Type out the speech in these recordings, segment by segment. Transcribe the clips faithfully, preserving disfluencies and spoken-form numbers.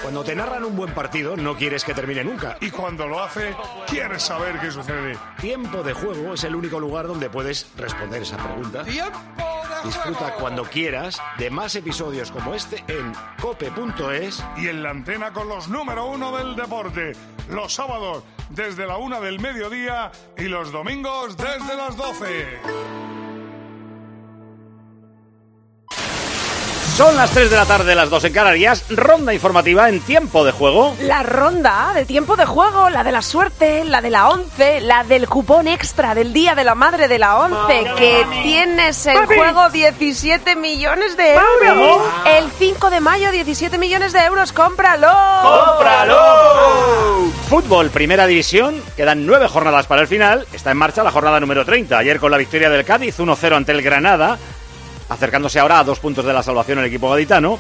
Cuando te narran un buen partido, no quieres que termine nunca. Y cuando lo hace, quieres saber qué sucede. Tiempo de Juego es el único lugar donde puedes responder esa pregunta. ¡Tiempo de Disfruta juego! cuando quieras de más episodios como este en cope punto es. Y en la antena con los número uno del deporte. Los sábados desde la una del mediodía y los domingos desde las doce. Son las tres de la tarde, las dos en Canarias. Ronda informativa en Tiempo de Juego. La ronda de Tiempo de Juego, la de la suerte, la de la once, la del cupón extra del Día de la Madre de la once, que tienes en juego diecisiete millones de euros. El cinco de mayo, diecisiete millones de euros, ¡cómpralo! ¡Cómpralo! Fútbol, Primera División, quedan nueve jornadas para el final. Está en marcha la jornada número treinta. Ayer con la victoria del Cádiz, uno cero ante el Granada, acercándose ahora a dos puntos de la salvación el equipo gaditano.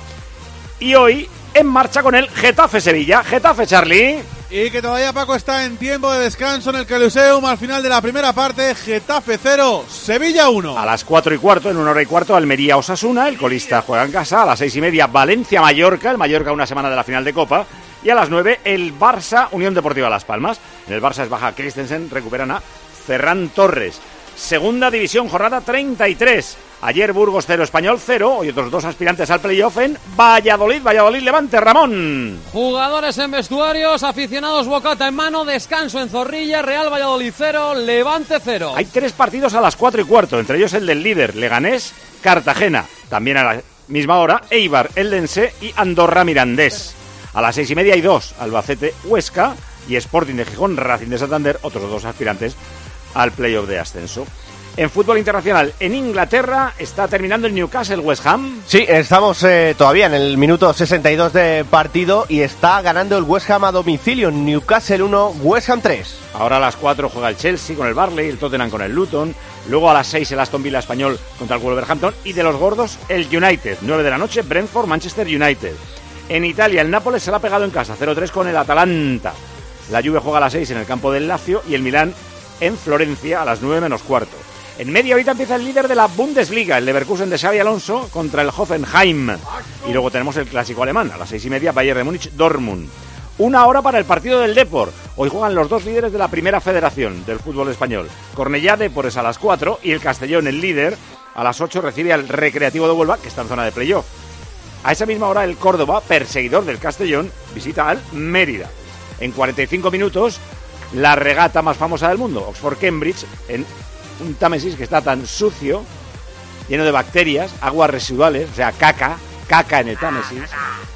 Y hoy en marcha con el Getafe-Sevilla. Getafe, Charlie. Y que todavía Paco está en tiempo de descanso en el Coliseum al final de la primera parte. Getafe cero, Sevilla uno. A las cuatro y cuarto, en una hora y cuarto, Almería-Osasuna. El colista juega en casa. A las seis y media, Valencia-Mallorca. El Mallorca una semana de la final de Copa. Y a las nueve, el Barça-Unión Deportiva Las Palmas. En el Barça es baja Christensen, recuperan a Ferran Torres. Segunda División, jornada treinta y tres. Ayer Burgos cero, Español cero. Hoy otros dos aspirantes al playoff en Valladolid. Valladolid, Levante, Ramón. Jugadores en vestuarios, aficionados bocata en mano, descanso en Zorrilla, Real Valladolid cero, Levante cero. Hay tres partidos a las cuatro y cuarto, entre ellos el del líder, Leganés, Cartagena. También a la misma hora, Eibar, Eldense y Andorra Mirandés. A las seis y media hay dos, Albacete, Huesca y Sporting de Gijón, Racing de Santander, otros dos aspirantes al playoff de ascenso. En fútbol internacional, en Inglaterra, está terminando el Newcastle West Ham. Sí, estamos eh, todavía en el minuto sesenta y dos de partido y está ganando el West Ham a domicilio. Newcastle uno, West Ham tres. Ahora a las cuatro juega el Chelsea con el Burnley, el Tottenham con el Luton. Luego a las seis el Aston Villa español contra el Wolverhampton. Y de los gordos, el United. nueve de la noche, Brentford, Manchester United. En Italia, el Nápoles se la ha pegado en casa, cero tres con el Atalanta. La Juve juega a las seis en el campo del Lazio y el Milán en Florencia a las nueve menos cuarto. En media horita empieza el líder de la Bundesliga, el Leverkusen de Xabi Alonso contra el Hoffenheim. Y luego tenemos el clásico alemán, a las seis y media, Bayern de Múnich, Dortmund. Una hora para el partido del Depor. Hoy juegan los dos líderes de la primera federación del fútbol español. Cornellá, Depor es a las cuatro y el Castellón, el líder, a las ocho recibe al Recreativo de Huelva, que está en zona de playoff. A esa misma hora el Córdoba, perseguidor del Castellón, visita al Mérida. En cuarenta y cinco minutos, la regata más famosa del mundo, Oxford-Cambridge, en un Támesis que está tan sucio, lleno de bacterias, aguas residuales, o sea, caca, caca en el Támesis,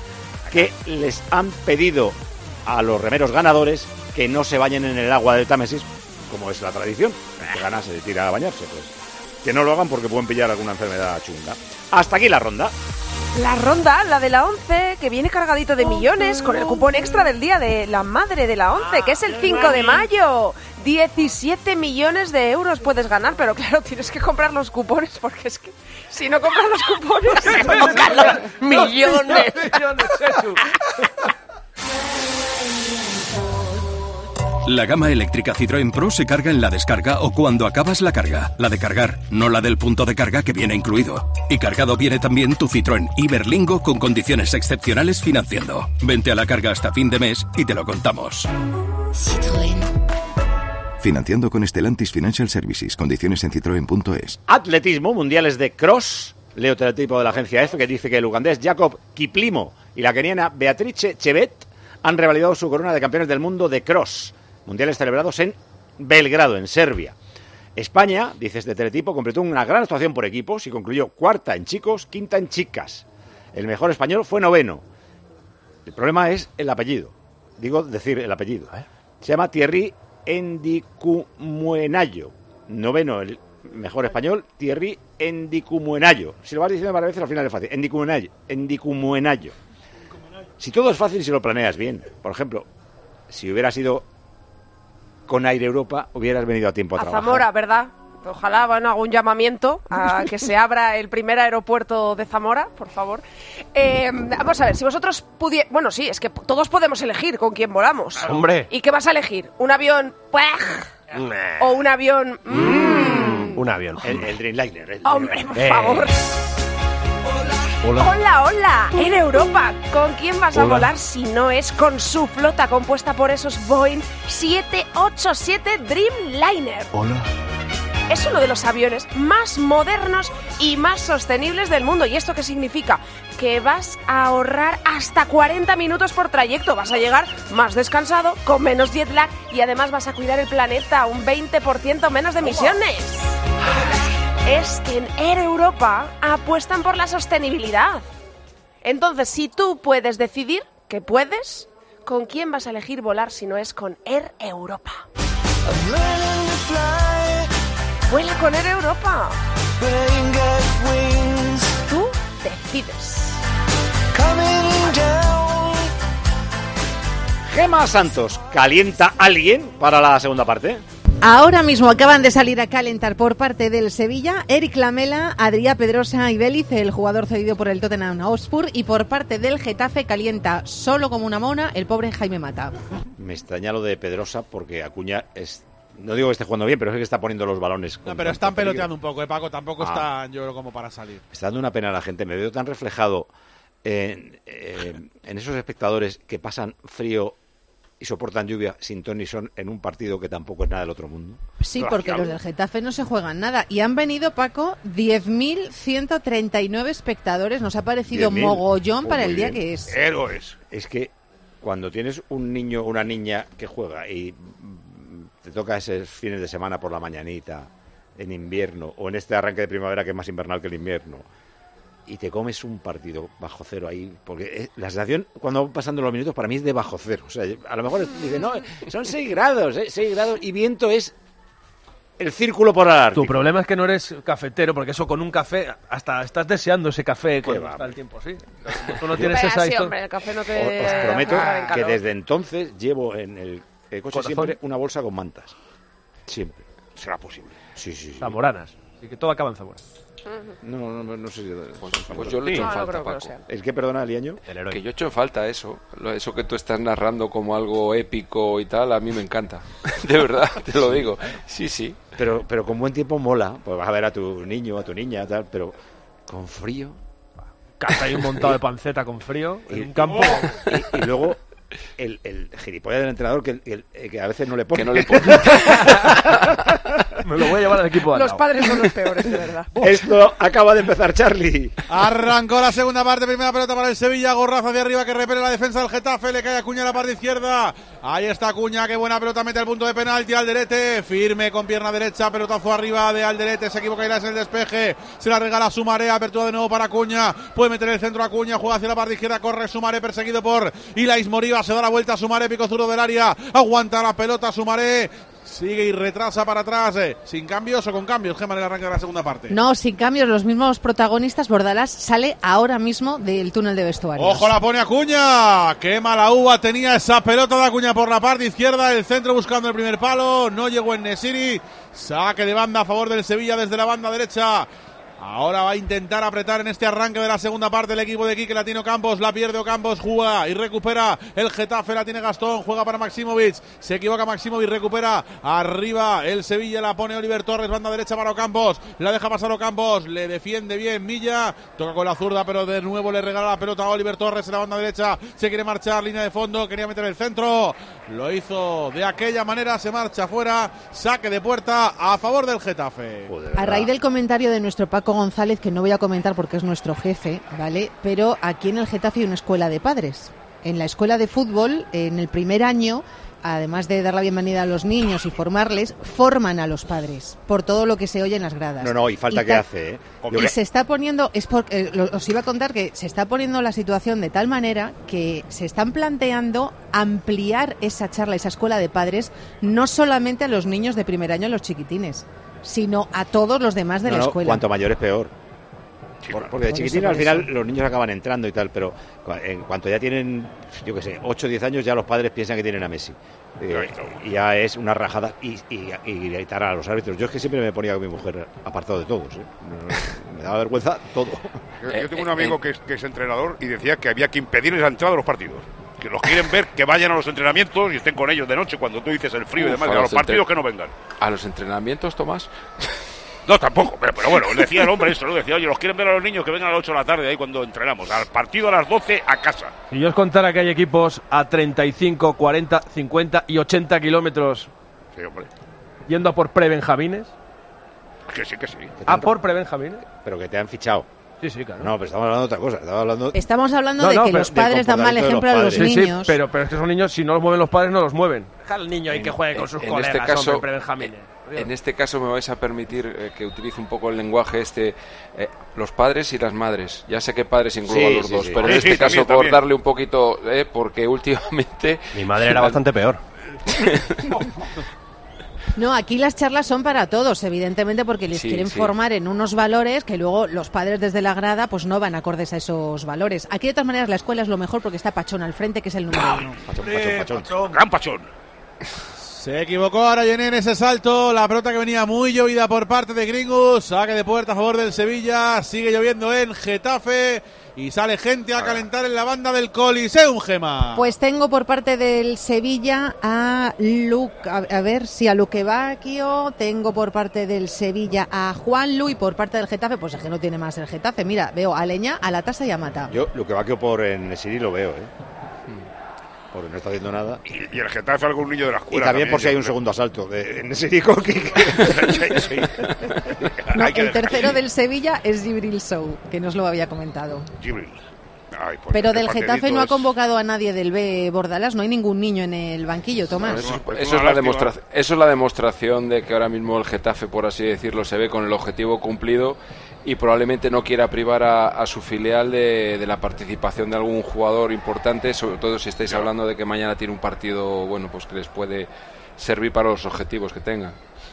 que les han pedido a los remeros ganadores que no se bañen en el agua del Támesis, como es la tradición. El que gana se tira a bañarse, pues. Que no lo hagan porque pueden pillar alguna enfermedad chunga. Hasta aquí la ronda. La ronda, la de la once, que viene cargadito de millones con el cupón extra del Día de la Madre de la once, que es el cinco de mayo. diecisiete millones de euros puedes ganar, pero claro, tienes que comprar los cupones, porque es que si no compras los cupones, no compras los millones. La gama eléctrica Citroën Pro se carga en la descarga o cuando acabas la carga. La de cargar, no la del punto de carga que viene incluido. Y cargado viene también tu Citroën Iberlingo con condiciones excepcionales financiando. Vente a la carga hasta fin de mes y te lo contamos. Citroën. Financiando con Stellantis Financial Services. Condiciones en citroen punto es. Atletismo, mundiales de cross. Leo teletipo de la agencia F que dice que el ugandés Jacob Kiplimo y la keniana Beatrice Chebet han revalidado su corona de campeones del mundo de cross. Mundiales celebrados en Belgrado, en Serbia. España, dice este teletipo, completó una gran actuación por equipos y concluyó cuarta en chicos, quinta en chicas. El mejor español fue noveno. El problema es el apellido. Digo, decir el apellido. Se llama Thierry Endicumuenayo. Noveno, el mejor español, Thierry Endicumuenayo. Si lo vas diciendo varias veces, al final es fácil. Endicumuenayo. Endicumuenayo. Si todo es fácil, si lo planeas bien. Por ejemplo, si hubiera sido con Aire Europa, hubieras venido a tiempo a, a trabajar. Zamora, ¿verdad? Ojalá, bueno, hago un llamamiento a que se abra el primer aeropuerto de Zamora, por favor. Eh, vamos a ver, si vosotros pudierais... Bueno, sí, es que todos podemos elegir con quién volamos. ¡Hombre! ¿Y qué vas a elegir? ¿Un avión... Nah. o un avión... Mm. Un avión. El, el Dreamliner. El Hombre, por eh. favor. Hola. Hola. Hola, hola. En Europa, ¿con quién vas a Hola. volar si no es con su flota compuesta por esos Boeing siete ochenta y siete Dreamliner? Hola. Es uno de los aviones más modernos y más sostenibles del mundo. ¿Y esto qué significa? Que vas a ahorrar hasta cuarenta minutos por trayecto. Vas a llegar más descansado, con menos jet lag y además vas a cuidar el planeta, un veinte por ciento menos de emisiones. Es que en Air Europa apuestan por la sostenibilidad. Entonces, si tú puedes decidir que puedes, ¿con quién vas a elegir volar si no es con Air Europa? Vuela con Air Europa. Tú decides. Gemma Santos, ¿calienta alguien para la segunda parte? Ahora mismo acaban de salir a calentar por parte del Sevilla Eric Lamela, Adrià Pedrosa y Vélez, el jugador cedido por el Tottenham Hotspur, y por parte del Getafe calienta solo como una mona el pobre Jaime Mata. Me extraña lo de Pedrosa porque Acuña es... No digo que esté jugando bien, pero es que está poniendo los balones. No, pero están peloteando un poco, ¿eh, Paco? Tampoco Ah. están, yo creo, como para salir. Está dando una pena a la gente. Me veo tan reflejado en, en, en esos espectadores que pasan frío y soportan lluvia sin ton ni son en un partido que tampoco es nada del otro mundo. Sí, porque los del Getafe no se juegan nada. Y han venido, Paco, diez mil ciento treinta y nueve espectadores. Nos ha parecido diez mil. mogollón Oh, para muy el día bien. que es. Héroes. Es que cuando tienes un niño o una niña que juega y te toca esos fines de semana por la mañanita, en invierno, o en este arranque de primavera que es más invernal que el invierno, y te comes un partido bajo cero ahí, porque es- la sensación cuando van pasando los minutos para mí es de bajo cero. O sea, a lo mejor dice, no, son seis grados, ¿eh? seis grados y viento es el círculo polar Tu ártico. problema es que no eres cafetero, porque eso con un café, hasta estás deseando ese café cuando va, está el hombre. tiempo, sí. Como tú no tienes Pero esa sí, historia. hombre, el café no O- te... Os prometo agarra en que calor. desde entonces llevo en el, el coche Corazón. siempre una bolsa con mantas. Siempre. Será posible. Sí, sí, sí. Zamoranas. Y que todo acaba en Zamora. No, no, no, no sé si... Pues, pues yo le echo en No, no falta, creo que lo Paco. sea. ¿El qué, perdona, Liaño? Que yo echo en falta eso. Lo- Eso que tú estás narrando como algo épico y tal, a mí me encanta. De verdad, te lo digo. Sí, sí. Pero, pero con buen tiempo mola. Pues vas a ver a tu niño, a tu niña, tal, pero con frío. Casa ahí un montado de panceta con frío, en Y- un campo. Y, y luego el, el gilipollas del entrenador que, el- el- que a veces no le pone. Que no le pone. Me lo voy a llevar al equipo de al Los lado. padres son los peores, de verdad. Esto acaba de empezar, Charlie. Arrancó la segunda parte, primera pelota para el Sevilla, gorrazo hacia arriba que repele la defensa del Getafe, le cae a Acuña a la parte izquierda. Ahí está Acuña, qué buena pelota, mete al punto de penalti, Alderete, firme con pierna derecha, pelotazo arriba de Alderete, se equivoca Irás en el despeje, se la regala Sumaré, apertura de nuevo para Acuña, puede meter el centro a Acuña, juega hacia la parte izquierda, corre Sumaré, perseguido por Ilais Moriba, se da la vuelta Sumaré, pico zurdo del área, aguanta la pelota Sumaré, sigue y retrasa para atrás, eh. sin cambios o con cambios, Gemma en el arranque de la segunda parte. No, sin cambios, los mismos protagonistas. Bordalás sale ahora mismo del túnel de vestuarios. Ojo, la pone Acuña. Qué mala uva tenía esa pelota de Acuña por la parte izquierda. El centro buscando el primer palo. No llegó en Nesiri. Saque de banda a favor del Sevilla desde la banda derecha. Ahora va a intentar apretar en este arranque de la segunda parte el equipo de Quique Latino Campos. La pierde Ocampos, juega y recupera el Getafe. La tiene Gastón, juega para Maximovic. Se equivoca Maximovic, recupera arriba el Sevilla. La pone Oliver Torres, banda derecha para Ocampos. La deja pasar Ocampos, le defiende bien Milla. Toca con la zurda, pero de nuevo le regala la pelota a Oliver Torres en la banda derecha. Se quiere marchar, línea de fondo, quería meter el centro. Lo hizo de aquella manera, se marcha fuera. Saque de puerta a favor del Getafe. Joder, A raíz del comentario de nuestro Paco González, que no voy a comentar porque es nuestro jefe, ¿vale? Pero aquí en el Getafe hay una escuela de padres. En la escuela de fútbol, en el primer año, además de dar la bienvenida a los niños y formarles, forman a los padres por todo lo que se oye en las gradas. No, no, y falta que ta- hace, ¿eh? Y se está poniendo, es porque eh, lo- os iba a contar que se está poniendo la situación de tal manera que se están planteando ampliar esa charla, esa escuela de padres, no solamente a los niños de primer año, los chiquitines, sino a todos los demás de No, la no, escuela. cuanto mayor es peor. Por- porque de Por chiquitín eso, al por final eso. los niños acaban entrando y tal, pero cua- en cuanto ya tienen, yo qué sé, ocho o diez años, ya los padres piensan que tienen a Messi. Eh, y ya es una rajada y, y, y gritar a los árbitros. Yo es que siempre me ponía con mi mujer apartado de todos, ¿eh? No, no, me daba vergüenza todo. Yo, yo tengo un amigo que es, que es entrenador y decía que había que impedirles la entrada a los partidos. Que los quieren ver, que vayan a los entrenamientos y estén con ellos de noche cuando tú dices el frío y Uf, demás. a Y a los los partidos entre- que no vengan. A los entrenamientos, Tomás. No, tampoco, pero, pero bueno, decía el hombre esto, ¿no? Decía, oye, los quieren ver a los niños que vengan a las ocho de la tarde, ahí cuando entrenamos, al partido a las doce a casa. Si yo os contara que hay equipos a treinta y cinco, cuarenta, cincuenta y ochenta kilómetros sí, hombre. yendo a por prebenjamines. Que sí, que sí. ¿A por prebenjamines? Pero que te han fichado. Sí, sí, claro. No, pero estamos hablando de otra cosa. Estamos hablando, estamos hablando no, de no, que pero los padres dan mal ejemplo a los sí, niños. Sí, pero, pero es que esos niños, si no los mueven los padres, no los mueven. Deja al niño ahí en, que juegue con en, sus en colegas, este caso, hombre, prebenjamines. En este caso me vais a permitir eh, que utilice un poco el lenguaje este, eh, los padres y las madres. Ya sé que padres engloba sí, los sí, dos, sí. pero Sí, en este sí, caso también, por también. darle un poquito, eh, porque últimamente... Mi madre era bastante peor. No, aquí las charlas son para todos, evidentemente, porque les Sí, quieren sí. formar en unos valores que luego los padres desde la grada pues no van acordes a esos valores. Aquí, de todas maneras, la escuela es lo mejor porque está Pachón al frente, que es el número uno. Pachón, pachón, pachón. Gran Pachón. Se equivocó ahora Yené en ese salto. La pelota que venía muy llovida por parte de Gringus. Saque de puerta a favor del Sevilla. Sigue lloviendo en Getafe. Y sale gente a calentar en la banda del Coliseum, Gema. Pues tengo por parte del Sevilla a Luke, a, a ver si a Luque Bacchio, tengo por parte del Sevilla a Juan Lu y por parte del Getafe, pues es que no tiene más el Getafe. Mira, veo a Leña, a la Tasa y a Mata. Yo lo que va que por en Siri lo veo, ¿eh? Porque no está haciendo nada. Y, y el Getafe algún niño de la Y escuela. también por si hay un yo creo. segundo asalto de en Siri Coqui. Sí. No, Hay que el dejar- tercero del Sevilla es Gibril Sou, que nos lo había comentado. Gibril. Ay, pues Pero este del Getafe partidito no ha es- convocado a nadie del B Bordalás, no hay ningún niño en el banquillo, Tomás. Eso, Pues eso una es la lástima. demostra- eso es la demostración de que ahora mismo el Getafe, por así decirlo, se ve con el objetivo cumplido y probablemente no quiera privar a, a su filial de, de la participación de algún jugador importante, sobre todo si estáis hablando de que mañana tiene un partido bueno, pues que les puede servir para los objetivos que tengan.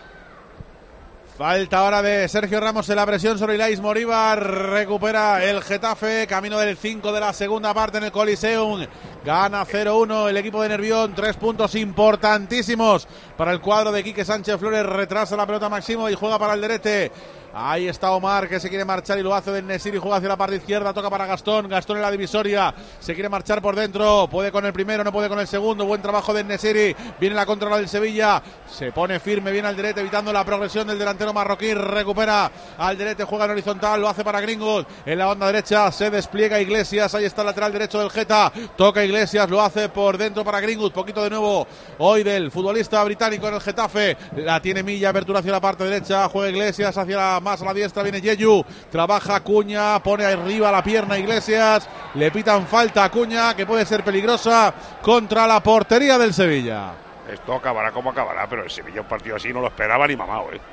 Falta ahora de Sergio Ramos en la presión sobre Ilais Moríbar. Recupera el Getafe. Camino del cinco de la segunda parte en el Coliseum. Gana cero uno el equipo de Nervión. Tres puntos importantísimos para el cuadro de Quique Sánchez Flores. Retrasa la pelota Máximo y juega para el Derete. Ahí está Omar, que se quiere marchar y lo hace del Nesiri, juega hacia la parte izquierda, toca para Gastón, Gastón en la divisoria, se quiere marchar por dentro, puede con el primero, no puede con el segundo, buen trabajo del Nesiri, viene la controla del Sevilla, se pone firme, viene al Derete, evitando la progresión del delantero marroquí, recupera al Derete, juega en horizontal, lo hace para Gringos, en la banda derecha se despliega Iglesias, ahí está el lateral derecho del Geta, toca Iglesias, lo hace por dentro para Gringos, poquito de nuevo hoy del futbolista británico en el Getafe, la tiene Milla, apertura hacia la parte derecha, juega Iglesias hacia la más a la diestra, viene Yeyu, trabaja Acuña, pone arriba la pierna Iglesias, le pitan falta a Acuña, que puede ser peligrosa contra la portería del Sevilla. Esto acabará como acabará, pero el Sevilla un partido así no lo esperaba ni mamado, ¿eh?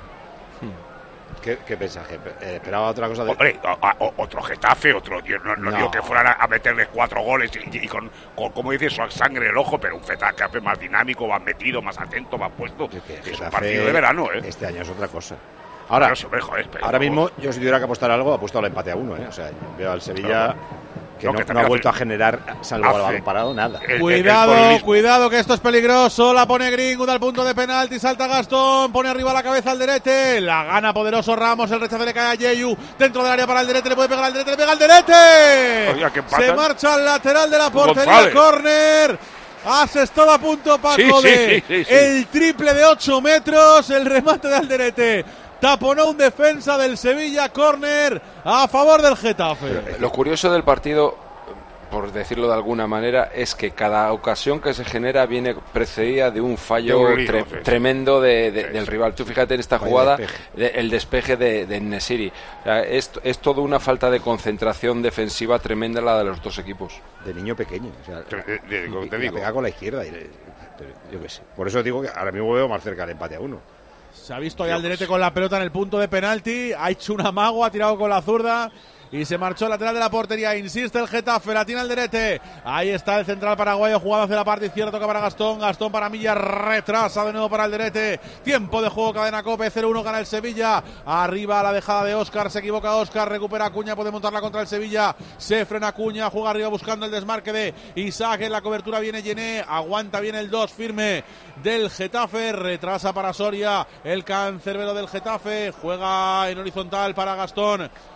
¿Qué, qué pensaje? Eh, esperaba otra cosa de... Hombre, a, a, otro Getafe, otro... Yo no, no, No. digo que fueran a, a meterles cuatro goles y, y con, con, como dices, su sangre en el ojo, pero un Getafe más dinámico, más metido, más atento, más puesto. Es que Es un Getafe partido de verano, ¿eh? Este año es otra cosa. Ahora, Pero, hombre, joder, pero- ahora mismo, yo si tuviera que apostar algo, apuesto al empate a uno, ¿eh? O sea, veo al Sevilla Claro. que No, no, que no también ha vuelto a hace- generar, salvo al hace- balón parado, nada. El- el- el Cuidado, colonialismo. cuidado que esto es peligroso, la pone Greenwood al punto de penalti, salta Gastón, pone arriba la cabeza al Derete, la gana poderoso Ramos, el rechazo le cae a Yeyu, dentro del área para el Derete, le puede pegar al Derete, le pega al Derete, Oiga, que empatan. se marcha al lateral de la portería, González. córner. Has estado a punto, Paco, Sí, sí, de sí, sí, sí. el triple de ocho metros, el remate de Alderete. Taponó un defensa del Sevilla, córner a favor del Getafe. Lo curioso del partido, por decirlo de alguna manera, es que cada ocasión que se genera viene precedida de un fallo De un lío, tre- sí, sí. tremendo de, de- Sí, del sí. rival. Tú fíjate en esta Vaya jugada, despeje. de- el despeje de, de Nesiri. O sea, es, es toda una falta de concentración defensiva tremenda la de los dos equipos. De niño pequeño. O sea, Te- te- te digo, y- te y la digo. pega con la izquierda. Y le- pero yo qué sé. Por eso digo que ahora mismo veo más cerca el empate a uno. Se ha visto ahí Alderete con la pelota en el punto de penalti, ha hecho un amago, ha tirado con la zurda y se marchó al lateral de la portería. Insiste el Getafe, la tiene Alderete. Ahí está el central paraguayo jugado hacia la parte izquierda, toca para Gastón, Gastón para Milla, retrasa de nuevo para Alderete. Tiempo de juego, cadena Cope, cero uno gana el Sevilla. Arriba la dejada de Óscar, se equivoca Óscar, recupera Acuña, puede montarla contra el Sevilla. Se frena Acuña, juega arriba buscando el desmarque de Isaac, en la cobertura viene Yené, aguanta bien el dos firme del Getafe, retrasa para Soria, el cancerbero del Getafe, juega en horizontal para Gastón.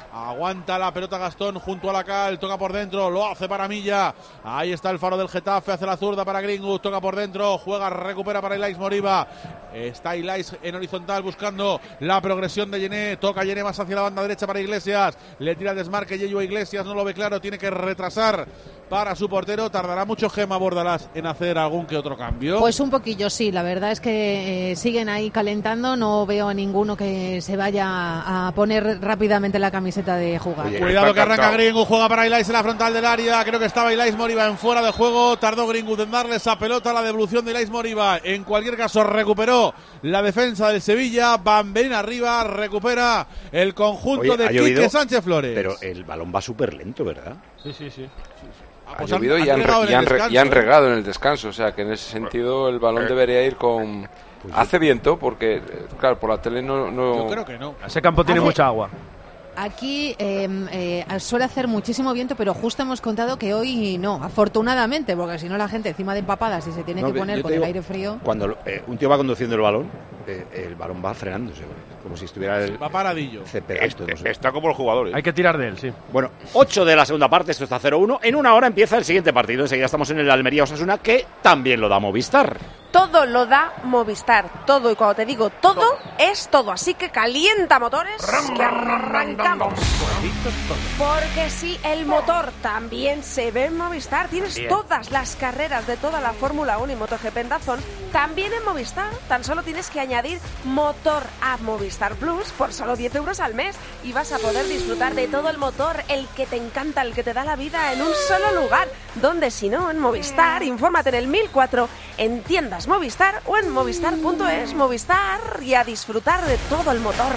Aguanta la pelota Gastón junto a la cal, toca por dentro, lo hace para Milla. Ahí está el faro del Getafe, hace la zurda para Greenwood, toca por dentro, juega, recupera para Ilais Moriba. Está Ilais en horizontal buscando la progresión de Yené, toca Yené más hacia la banda derecha para Iglesias, le tira el desmarque Yeyo Iglesias, no lo ve claro, tiene que retrasar para su portero. ¿Tardará mucho Gemma Bordalás en hacer algún que otro cambio? Pues un poquillo sí, la verdad es que eh, siguen ahí calentando, no veo a ninguno que se vaya a poner rápidamente la camiseta de jugar. Oye, cuidado que arranca Greenwood, juega para Ilais en la frontal del área, creo que estaba Ilais Moriba en fuera de juego, tardó Greenwood en darle esa pelota, la devolución de Ilais Moriba, en cualquier caso recuperó la defensa del Sevilla, Van Been arriba, recupera el conjunto Oye, de Quique Sánchez Flores. Pero el balón va súper lento, ¿verdad? Sí, sí, sí. Ha pues llovido han- y, han han, regado re- en y el han re- descanso, y han ¿eh? regado en el descanso, o sea que en ese sentido el balón debería ir con... Hace viento porque, eh, claro, por la tele no... no... Yo creo que no. Ese campo tiene Hace- mucha agua. Aquí eh, eh, suele hacer muchísimo viento, pero justo hemos contado que hoy no, afortunadamente, porque si no la gente encima de empapadas y se tiene No, que poner yo te con el digo, aire frío. Cuando eh, un tío va conduciendo el balón, eh, el balón va frenándose, como si estuviera el Va paradillo. cepedito, no sé. Está como los jugadores. Hay que tirar de él, sí. Bueno, ocho de la segunda parte, esto está cero uno. En una hora empieza el siguiente partido. Enseguida estamos en el Almería Osasuna, que también lo da Movistar. Todo lo da Movistar, todo, y cuando te digo todo, es todo. Así que calienta motores, que arrancamos. Porque si el motor también se ve en Movistar, tienes Bien. todas las carreras de toda la Fórmula uno y MotoGP en Dazón, también en Movistar. Tan solo tienes que añadir motor a Movistar Plus por solo diez euros al mes y vas a poder disfrutar de todo el motor, el que te encanta, el que te da la vida, en un solo lugar. Donde si no, en Movistar, infórmate en el mil cuatro, en tiendas Movistar o en movistar punto es. Movistar, y a disfrutar de todo el motor.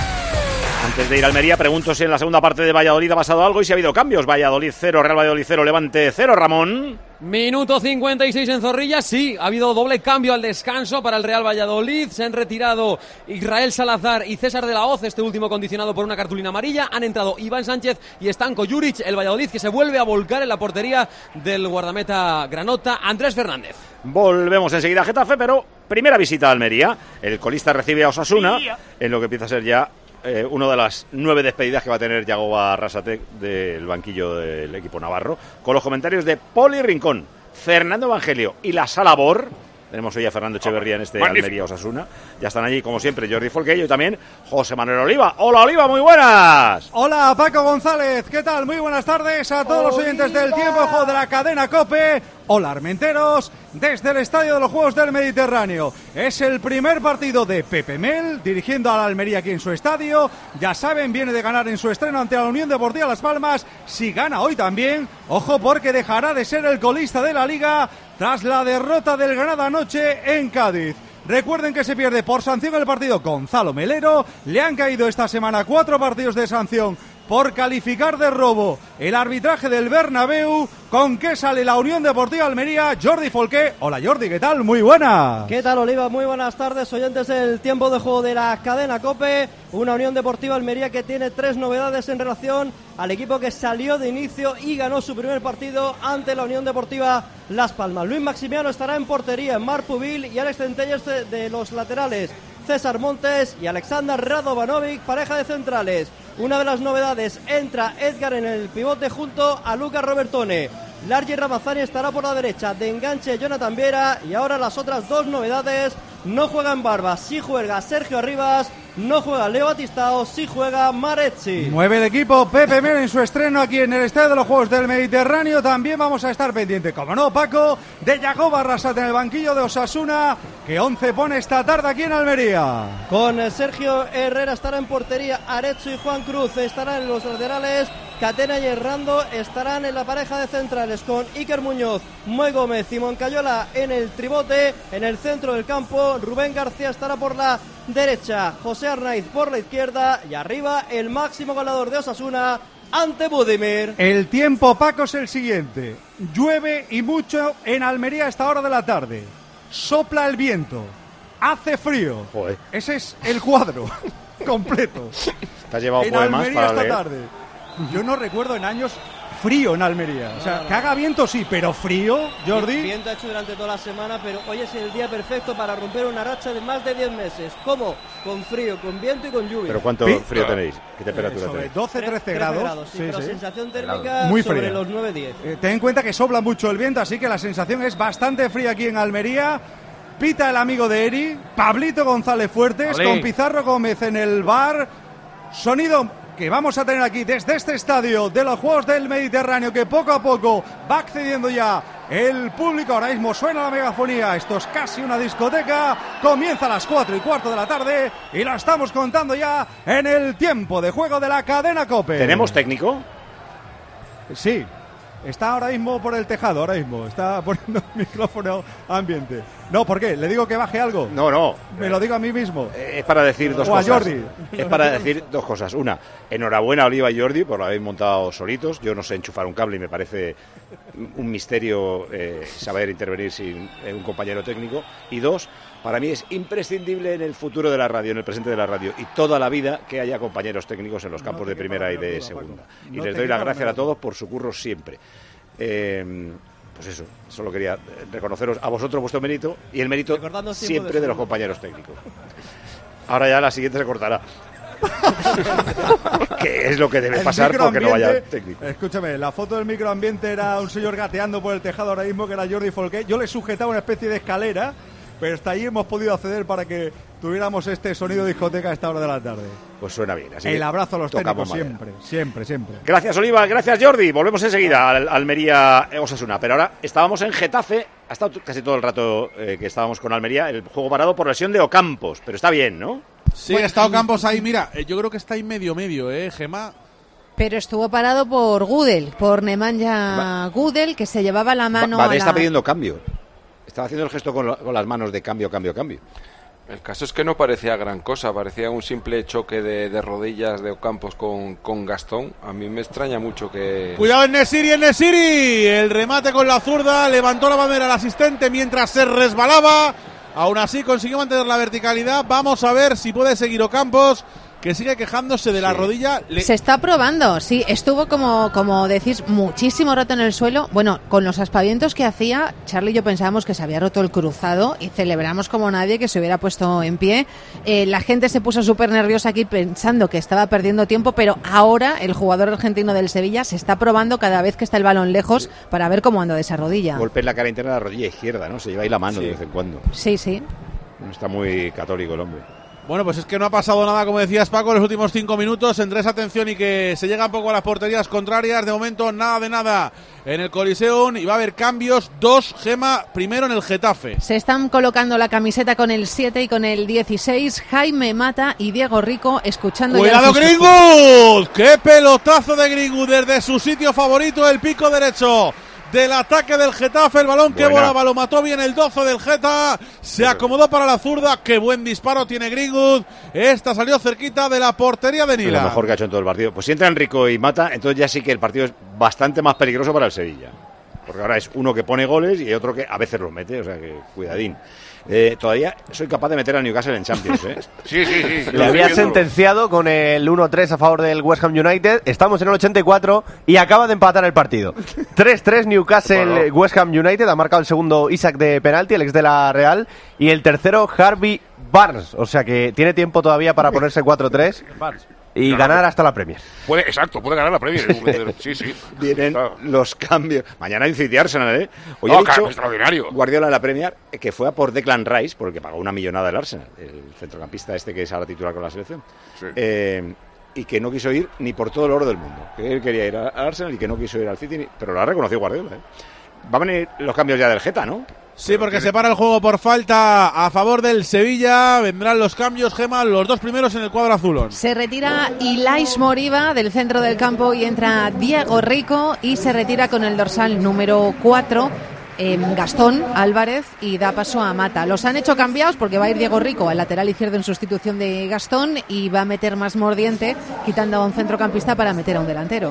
Antes de ir a Almería, pregunto si en la segunda parte de Valladolid ha pasado algo y si ha habido cambios. Valladolid cero, Real Valladolid cero, Levante cero, Ramón. Minuto cincuenta y seis en Zorrilla, sí, ha habido doble cambio al descanso para el Real Valladolid, se han retirado Israel Salazar y César de la Hoz, este último condicionado por una cartulina amarilla, han entrado Iván Sánchez y Stanko Juric, el Valladolid que se vuelve a volcar en la portería del guardameta granota Andrés Fernández. Volvemos enseguida a Getafe, pero primera visita a Almería. El colista recibe a Osasuna, en lo que empieza a ser ya eh, una de las nueve despedidas que va a tener Yagoba Arrasate del banquillo del equipo navarro, con los comentarios de Poli Rincón, Fernando Evangelio y la Sala Bor. Tenemos hoy a Fernando Echeverría en este Magnífico. Almería Osasuna. Ya están allí, como siempre, Jordi Folquello y también José Manuel Oliva. ¡Hola, Oliva! ¡Muy buenas! Hola, Paco González. ¿Qué tal? Muy buenas tardes a todos los oyentes del Tiempo de Juego de la cadena COPE. Hola, Armenteros, desde el Estadio de los Juegos del Mediterráneo. Es el primer partido de Pepe Mel, dirigiendo a la Almería aquí en su estadio. Ya saben, viene de ganar en su estreno ante la Unión Deportiva Las Palmas. Si gana hoy también, ojo, porque dejará de ser el colista de la Liga tras la derrota del Granada anoche en Cádiz. Recuerden que se pierde por sanción el partido Gonzalo Melero. Le han caído esta semana cuatro partidos de sanción por calificar de robo el arbitraje del Bernabéu. ¿Con qué sale la Unión Deportiva Almería? Jordi Folqué. Hola Jordi, ¿qué tal? Muy buena. ¿Qué tal, Oliva? Muy buenas tardes, oyentes del Tiempo de Juego de la cadena COPE. Una Unión Deportiva Almería que tiene tres novedades en relación al equipo que salió de inicio y ganó su primer partido ante la Unión Deportiva Las Palmas. Luis Maximiano estará en portería, Marc Pubil y Alex Centelles de, de los laterales, César Montes y Alexander Radovanovic, pareja de centrales. Una de las novedades, entra Edgar en el pivote junto a Lucas Robertone. Largi Ramazani estará por la derecha, de enganche Jonathan Viera. Y ahora las otras dos novedades: no juega en Barba, sí juega Sergio Arribas. No juega Leo Batistao, sí juega Marezzi. Mueve el equipo Pepe Mel en su estreno aquí en el Estadio de los Juegos del Mediterráneo. También vamos a estar pendiente, como no, Paco, de Yagoba Arrasate en el banquillo de Osasuna, que once pone esta tarde aquí en Almería. Con Sergio Herrera estará en portería, Arezzo y Juan Cruz estarán en los laterales, Catena y Hernando estarán en la pareja de centrales, con Iker Muñoz, Moy Gómez y Moncayola en el tribote. En el centro del campo, Rubén García estará por la derecha, José Arnaiz por la izquierda y arriba el máximo goleador de Osasuna, ante Budimir. El tiempo, Paco, es el siguiente: llueve y mucho en Almería a esta hora de la tarde, sopla el viento, hace frío. Joder. Ese es el cuadro completo. Te has llevado en poemas Almería para esta leer. tarde. Yo no recuerdo en años frío en Almería. O sea, no, no. que haga viento sí, pero frío, Jordi. Viento ha hecho durante toda la semana, pero hoy es el día perfecto para romper una racha de más de diez meses. ¿Cómo? Con frío, con viento y con lluvia. ¿Pero cuánto Sí. frío tenéis? ¿Qué temperatura Sobre tenéis? doce, trece grados. sí, Sí, pero sí. sensación térmica Muy sobre fría. los nueve diez. Eh, ten en cuenta que sopla mucho el viento, así que la sensación es bastante fría aquí en Almería. Pita el amigo de Eri, Pablito González Fuertes, Olé. con Pizarro Gómez en el bar. Sonido que vamos a tener aquí desde este estadio de los Juegos del Mediterráneo, que poco a poco va accediendo ya el público. Ahora mismo suena la megafonía, esto es casi una discoteca. Comienza a las cuatro y cuarto de la tarde y lo estamos contando ya en el tiempo de juego de la cadena COPE. ¿Tenemos técnico? Sí, está ahora mismo por el tejado, ahora mismo. Está poniendo el micrófono ambiente. No, ¿por qué? ¿Le digo que baje algo? No, no. Me lo digo a mí mismo. Es para decir dos O a cosas. Jordi. Es para decir dos cosas. Una, enhorabuena a Oliva y Jordi por lo habéis montado solitos. Yo no sé enchufar un cable y me parece un misterio eh, saber intervenir sin eh, un compañero técnico. Y dos, para mí es imprescindible en el futuro de la radio, en el presente de la radio y toda la vida que haya compañeros técnicos en los campos de primera y de segunda. Y No les te doy las quepa gracias la a todos por su curro siempre. Eh, Pues eso, solo quería reconoceros a vosotros vuestro mérito y el mérito Recordando tiempo siempre de de los segundo. compañeros técnicos. Ahora ya la siguiente se cortará. Que es lo que debe El pasar porque no vaya microambiente- técnico. Escúchame, la foto del microambiente era un señor gateando por el tejado ahora mismo, que era Jordi Folqué. Yo le sujetaba una especie de escalera, pero hasta ahí hemos podido acceder para que tuviéramos este sonido discoteca a esta hora de la tarde. Pues suena bien. Así El que abrazo a los tocamos técnicos madera. siempre, siempre, siempre. Gracias, Oliva. Gracias, Jordi. Volvemos enseguida al Almería eh, Osasuna. Pero ahora estábamos en Getafe. Ha estado t- casi todo el rato eh, que estábamos con Almería. El juego parado por lesión de Ocampos. Pero está bien, ¿no? Sí, ha estado Campos ahí. Mira, eh, yo creo que está ahí medio medio, ¿eh, Gemma? Pero estuvo parado por Gudel, por Nemanja Gudel, que se llevaba la mano Va- a Badé la... está pidiendo cambio. Estaba haciendo el gesto con, lo- con las manos de cambio, cambio, cambio. El caso es que no parecía gran cosa, parecía un simple choque de, de rodillas de Ocampos con, con Gastón. A mí me extraña mucho que... Cuidado en Nesiri, en Nesiri. El remate con la zurda, levantó la bandera al asistente mientras se resbalaba. Aún así consiguió mantener la verticalidad. Vamos a ver si puede seguir Ocampos, que sigue quejándose de la rodilla. Le- Se está probando, sí, estuvo como, como decís, muchísimo rato en el suelo. Bueno, con los aspavientos que hacía, Charlie y yo pensábamos que se había roto el cruzado y celebramos como nadie que se hubiera puesto en pie. Eh, la gente se puso súper nerviosa aquí pensando que estaba perdiendo tiempo, pero ahora el jugador argentino del Sevilla se está probando cada vez que está el balón lejos para ver cómo anda de esa rodilla. Golpe en la cara interna de la rodilla izquierda, ¿no? Se lleva ahí la mano Sí. de vez en cuando. Sí, sí. No está muy católico el hombre. Bueno, pues es que no ha pasado nada, como decías Paco, en los últimos cinco minutos. Entre esa atención y que se llega un poco a las porterías contrarias, de momento nada de nada en el Coliseum. Y va a haber cambios, dos, Gema, primero en el Getafe. Se están colocando la camiseta con el siete y con el dieciséis, Jaime Mata y Diego Rico, escuchando ya ¡Cuidado, los Greenwood! ¡Qué pelotazo de Greenwood desde su sitio favorito, el pico derecho del ataque del Getafe! El balón que Buena. volaba lo mató bien el doce del Geta. Se acomodó para la zurda. ¡Qué buen disparo tiene Greenwood! Esta salió cerquita de la portería de Nila. Lo mejor que ha hecho en todo el partido. Pues si entran Rico y Mata, entonces ya sí que el partido es bastante más peligroso para el Sevilla. Porque ahora es uno que pone goles y otro que a veces los mete, o sea que cuidadín. Eh, todavía soy capaz de meter al Newcastle en Champions, ¿eh? Sí, sí, sí. Le había sentenciado con el uno tres a favor del West Ham United. Estamos en el ochenta y cuatro y acaba de empatar el partido. tres tres Newcastle, Bueno. West Ham United. Ha marcado el segundo Isaac de penalti, el ex de la Real. Y el tercero Harvey Barnes. O sea que tiene tiempo todavía para ponerse cuatro tres y No, ganar no. hasta la Premier. Puede, exacto, puede ganar la Premier. Sí, sí. Vienen Claro. los cambios. Mañana hay City Arsenal, ¿eh? Hoy No, ha dicho claro, extraordinario. Guardiola en la Premier que fue a por Declan Rice, porque pagó una millonada el Arsenal, el centrocampista este que es ahora titular con la selección. Sí. Eh, y que no quiso ir ni por todo el oro del mundo. Que él quería ir al Arsenal y que no quiso ir al City, ni- pero lo ha reconocido Guardiola, ¿eh? Va a venir los cambios ya del Geta, ¿no? Sí, porque se para el juego por falta a favor del Sevilla. Vendrán los cambios, Gema, los dos primeros en el cuadro azulón. Se retira Ilais Moriba del centro del campo y entra Diego Rico, y se retira con el dorsal número cuatro eh, Gastón Álvarez, y da paso a Mata. Los han hecho cambiados porque va a ir Diego Rico al lateral izquierdo en sustitución de Gastón y va a meter más mordiente, quitando a un centrocampista para meter a un delantero.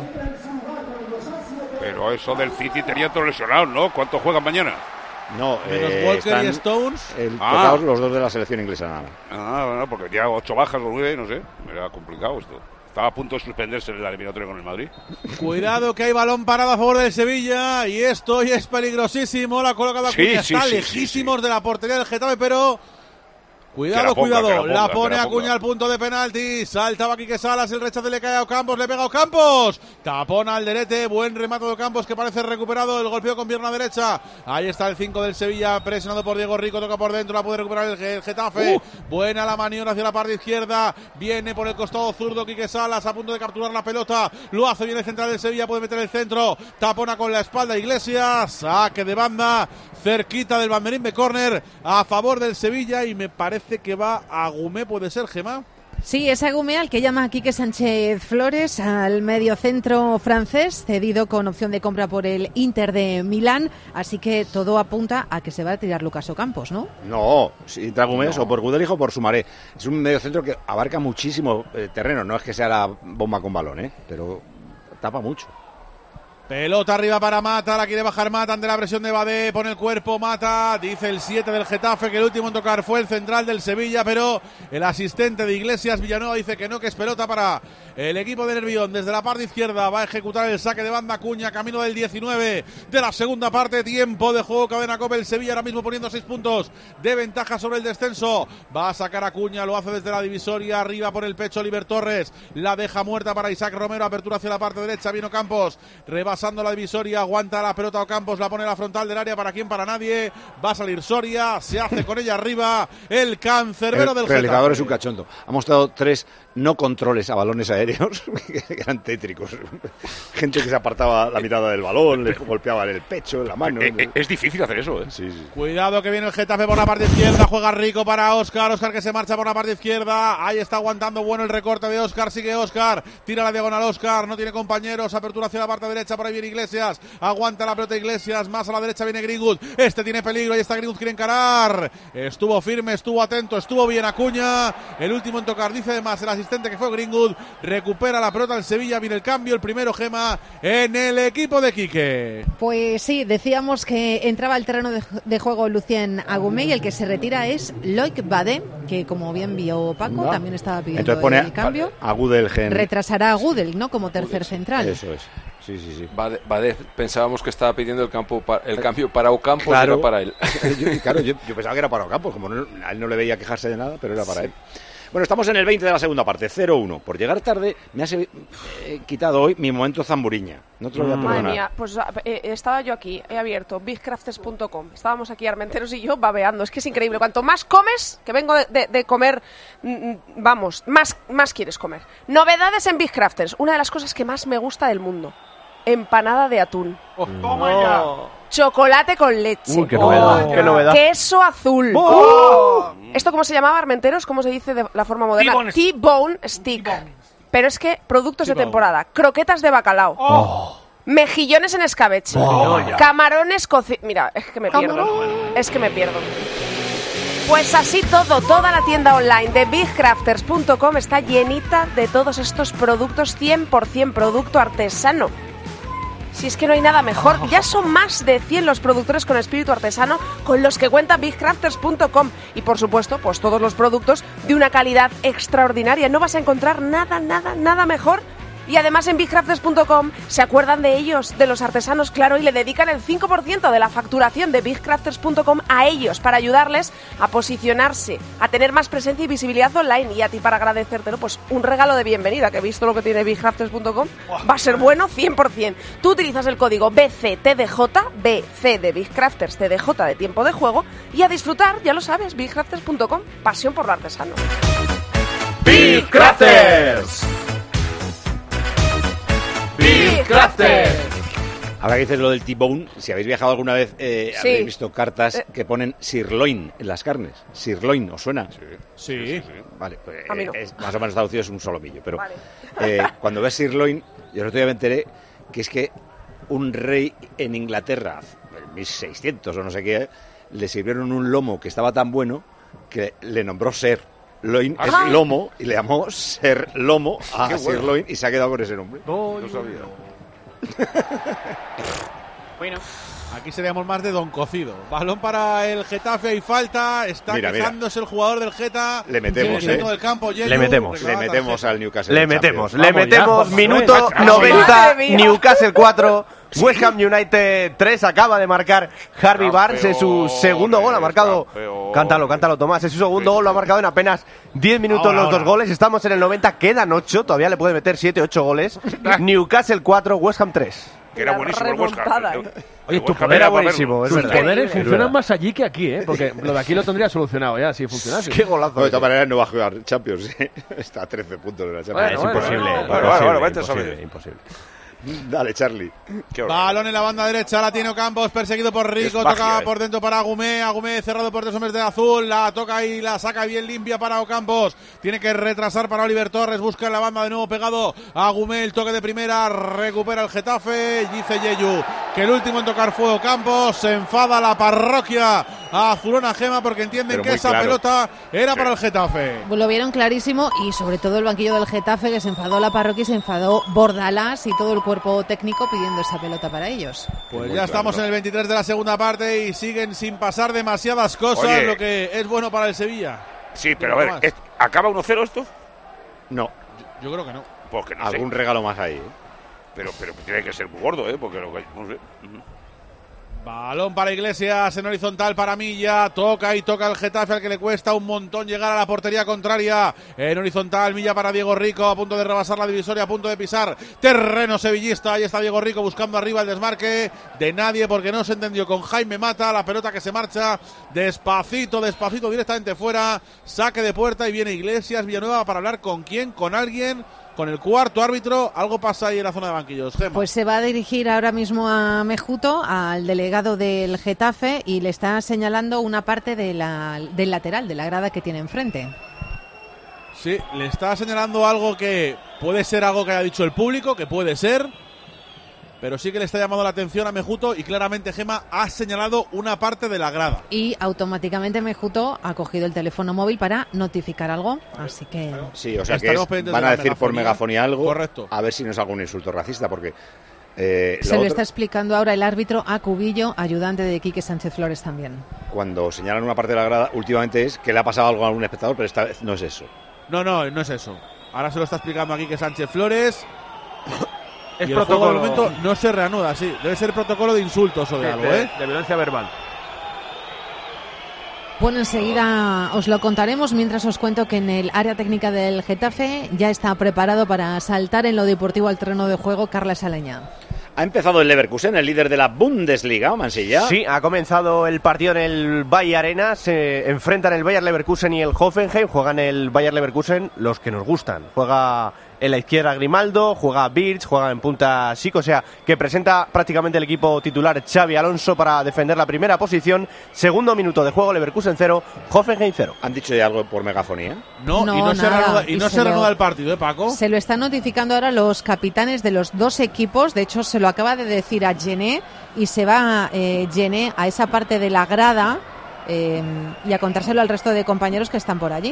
Pero eso del City tenía todos lesionados, ¿no? ¿Cuántos juegan mañana? No, Menos eh, Walker están, y Stones. eh, Ah. tocados los dos de la selección inglesa nada más. Ah, bueno, porque ya ocho bajas o nueve, no sé. Era complicado esto. estaba a punto de suspenderse la eliminatoria con el Madrid. Cuidado que hay balón parado a favor del Sevilla y esto hoy es peligrosísimo. La coloca de Acuña, sí, está sí, sí, lejísimos sí, sí. de la portería del Getafe, pero... Cuidado, la ponga, cuidado, la, ponga, la pone la Acuña al punto de penalti, saltaba Quique Salas, el rechazo le cae a Ocampos, le pega a Ocampos, tapón al derete, buen remate de Ocampos que parece recuperado, el golpeo con pierna derecha, ahí está el cinco del Sevilla, presionado por Diego Rico, toca por dentro, la puede recuperar el, el Getafe, uh. buena la maniobra hacia la parte izquierda, viene por el costado zurdo Quique Salas, a punto de capturar la pelota, lo hace bien el central del Sevilla, puede meter el centro, tapona con la espalda Iglesias, saque de banda, cerquita del banderín de córner, a favor del Sevilla y me parece que va a Agumé, ¿puede ser, Gemma? Sí, es Agumé al que llama Quique Sánchez Flores, al mediocentro francés, cedido con opción de compra por el Inter de Milán, así que todo apunta a que se va a tirar Lucas Ocampos, ¿no? No, si entra Agumé no. o por Gudelic o por Sumaré. Es un mediocentro que abarca muchísimo eh, terreno, no es que sea la bomba con balón, ¿eh? Pero tapa mucho. Pelota arriba para Mata, la quiere bajar Mata ante la presión de Badé, pone el cuerpo Mata, dice el siete del Getafe que el último en tocar fue el central del Sevilla, pero el asistente de Iglesias Villanueva dice que no, que es pelota para el equipo de Nervión. Desde la parte izquierda va a ejecutar el saque de banda Acuña, camino del diecinueve de la segunda parte, tiempo de juego, Cadena Cope, el Sevilla ahora mismo poniendo seis puntos de ventaja sobre el descenso, va a sacar Acuña, lo hace desde la divisoria, arriba por el pecho Oliver Torres, la deja muerta para Isaac Romero, apertura hacia la parte derecha, vino Campos, rebasa pasando la divisoria, aguanta la pelota Ocampos, la pone a la frontal del área, para quién, para nadie, va a salir Soria, se hace con ella arriba, el cancerbero del Getafe. El realizador es un cachondo, ha mostrado tres no controles a balones aéreos que eran tétricos, gente que se apartaba la mirada del balón, le golpeaba en el pecho, en la mano. Es, es, es difícil hacer eso, ¿eh? Sí, sí. Cuidado que viene el Getafe por la parte izquierda, juega Rico para Óscar, Óscar que se marcha por la parte izquierda, ahí está aguantando bueno el recorte de Óscar, sigue Óscar, tira la diagonal Óscar, no tiene compañeros, apertura hacia la parte derecha, por ahí viene Iglesias, aguanta la pelota Iglesias, más a la derecha viene Greenwood, este tiene peligro, ahí está Greenwood, quiere encarar, estuvo firme, estuvo atento, estuvo bien Acuña, el último en tocar, dice además el asistente que fue Greenwood, recupera la pelota el Sevilla, viene el cambio, el primero Gema en el equipo de Quique. Pues sí, decíamos que entraba al terreno de, de juego Lucien Agumé y el que se retira es Loic Badé, que como bien vio Paco, no. también estaba pidiendo Entonces pone el cambio. A Gudel, gen... Retrasará a Gudel, ¿no? Como tercer central. Eso es. Sí, sí, sí. Badé, Badé, pensábamos que estaba pidiendo el, campo pa, el cambio para Ocampos, claro, era para él. yo, claro, yo, yo pensaba que era para Ocampos, como no, a él no le veía quejarse de nada, pero era para sí. él. Bueno, estamos en el veinte de la segunda parte, cero uno. Por llegar tarde me has eh, quitado hoy mi momento zamburiña. No te lo voy a perdonar. Madre mía, pues eh, estaba yo aquí, he abierto big crafters punto com. Estábamos aquí Armenteros y yo babeando. Es que es increíble. Cuanto más comes, que vengo de, de, de comer, mm, vamos, más, más quieres comer. Novedades en Big Crafters. Una de las cosas que más me gusta del mundo. Empanada de atún. Oh, ¡toma ya! Chocolate con leche. Uy, qué novedad, oh, qué novedad. Queso azul. Oh. Oh. ¿Esto cómo se llamaba, Armenteros? ¿Cómo se dice de la forma moderna? T-bone stick. T-bone. Pero es que productos de temporada. Croquetas de bacalao. Oh. Mejillones en escabeche. Oh. Camarones cocidos. Mira, es que me pierdo. ¿Camarón? Es que me pierdo. Pues así todo, toda la tienda online de big crafters punto com está llenita de todos estos productos, cien por ciento producto artesano. Si es que no hay nada mejor, ya son más de cien los productores con espíritu artesano con los que cuenta big crafters punto com y por supuesto, pues todos los productos de una calidad extraordinaria. No vas a encontrar nada, nada, nada mejor. Y además en big crafters punto com se acuerdan de ellos, de los artesanos, claro, y le dedican el cinco por ciento de la facturación de big crafters punto com a ellos para ayudarles a posicionarse, a tener más presencia y visibilidad online. Y a ti, para agradecértelo, pues un regalo de bienvenida, que he visto lo que tiene big crafters punto com, va a ser bueno cien por ciento. Tú utilizas el código B C T D J, B C de Big Crafters, T D J de tiempo de juego, y a disfrutar, ya lo sabes, big crafters punto com, pasión por lo artesano. Big Crafters. Big Crafters. Ahora que dices lo del T-bone, si habéis viajado alguna vez, eh, sí. habréis visto cartas eh. que ponen sirloin en las carnes. Sirloin, ¿os suena? Sí. Sí. sí, sí, sí. Vale, pues, eh, no. es, más o menos traducido es un solomillo. Pero vale. eh, cuando ves sirloin, yo el otro día me enteré que es que un rey en Inglaterra, en mil seiscientos o no sé qué, le sirvieron un lomo que estaba tan bueno que le nombró Ser. Loin es Ajá. lomo y le llamó Ser Lomo a bueno. Sirloin y se ha quedado con ese nombre. No, no sabía. Bueno. Aquí seríamos más de Don Cocido. Balón para el Getafe y falta. Está Mira, quejándose mira. el jugador del Geta. Le metemos, en el ¿eh? centro del campo, Yeyu, Le metemos. Le metemos al Newcastle. Le en metemos, Champions. le metemos. ya, Minuto Juan, noventa, madre mía. Newcastle cuatro, West Ham United tres. Acaba de marcar Harvey Barnes. Es su segundo gol. Ha marcado. Campeón. Cántalo, cántalo, Tomás. Es su segundo gol. Lo ha marcado en apenas diez minutos Ahora, los ahora. dos goles. Estamos en el noventa. Quedan ocho. Todavía le puede meter siete, ocho goles. Newcastle cuatro, West Ham tres. Que era La buenísimo el West Ham. remontada, El- ¿eh? el Oye, tu West Ham poder era era para buenísimo, verlo. es Sus verdad. poderes Es funcionan verdad. más allí que aquí, ¿eh? Porque lo de aquí lo tendría solucionado ya, si funcionase. Qué golazo. No, de todas maneras no va a jugar Champions. ¿eh? Está a trece puntos en la Champions. Bueno, Es bueno, imposible. bueno, bueno, imposible, bueno, vete a imposible, saber. imposible. Dale, Charlie. Qué horror. Balón en la banda derecha, la tiene Ocampos, perseguido por Rico, Es magia, toca eh. por dentro para Agumé, Agumé cerrado por tres hombres de azul, la toca y la saca bien limpia para Ocampos, tiene que retrasar para Oliver Torres, busca en la banda de nuevo pegado a Agumé, el toque de primera, recupera el Getafe, dice Yeyu que el último en tocar fue Ocampos, se enfada la parroquia azulona Gema porque entienden Pero que muy esa claro. pelota era para el Getafe. Lo vieron clarísimo y sobre todo el banquillo del Getafe, que se enfadó la parroquia y se enfadó Bordalás y todo el cuerpo técnico pidiendo esa pelota para ellos. Pues Muy ya estamos claro. en el veintitrés de la segunda parte y siguen sin pasar demasiadas cosas, Oye. lo que es bueno para el Sevilla. Sí, pero a ver, ¿es- ¿acaba uno cero esto? No, Yo creo que no. Porque no algún sé. regalo más ahí. ¿eh? Pero, pero tiene que ser muy gordo, ¿eh? Porque lo que. No sé. Ujú. Balón para Iglesias en horizontal para Milla, toca y toca el Getafe al que le cuesta un montón llegar a la portería contraria. En horizontal Milla para Diego Rico, a punto de rebasar la divisoria, a punto de pisar terreno sevillista. Ahí está Diego Rico buscando arriba el desmarque de nadie porque no se entendió con Jaime Mata, la pelota que se marcha despacito, despacito directamente fuera, saque de puerta y viene Iglesias Villanueva para hablar con quién, con alguien, con el cuarto árbitro. Algo pasa ahí en la zona de banquillos, Gemma. Pues se va a dirigir ahora mismo a Mejuto, al delegado del Getafe, y le está señalando una parte de la, del lateral, de la grada que tiene enfrente. Sí, le está señalando algo que puede ser algo que haya dicho el público, que puede ser, pero sí que le está llamando la atención a Mejuto y claramente Gema ha señalado una parte de la grada. Y automáticamente Mejuto ha cogido el teléfono móvil para notificar algo, así que... Sí, o sea que Estaremos es- pendientes van de a la decir por megafonía. megafonía algo. Correcto. A ver si no es algún insulto racista, porque. eh, Se lo lo otro- está explicando ahora el árbitro a Cubillo, ayudante de Quique Sánchez Flores también. Cuando señalan una parte de la grada, últimamente es que le ha pasado algo a algún espectador, pero esta vez no es eso. No, no, no es eso. Ahora se lo está explicando aquí que Sánchez Flores. Es y el juego protocolo de momento no se reanuda, sí. Debe ser protocolo de insultos o de de, algo, de- ¿eh? de violencia verbal. Bueno, enseguida os lo contaremos, mientras os cuento que en el área técnica del Getafe ya está preparado para saltar en lo deportivo al terreno de juego Carles Aleñá. Ha empezado el Leverkusen, el líder de la Bundesliga, Mansilla. Sí, ha comenzado el partido en el Bayer Arena. Se enfrentan el Bayer Leverkusen y el Hoffenheim. Juegan el Bayer Leverkusen los que nos gustan. Juega en la izquierda Grimaldo, juega Birch, juega en punta Sico. O sea, que presenta prácticamente el equipo titular Xavi Alonso para defender la primera posición. Segundo minuto de juego, Leverkusen cero, Hoffenheim cero. ¿Han dicho ya algo por megafonía? No, No, y no se nada. reanuda, y Y no se se lo- reanuda el partido, ¿eh, Paco? Se lo están notificando ahora los capitanes de los dos equipos. De hecho, se lo acaba de decir a Gené y se va eh, Gené a esa parte de la grada eh, y a contárselo al resto de compañeros que están por allí.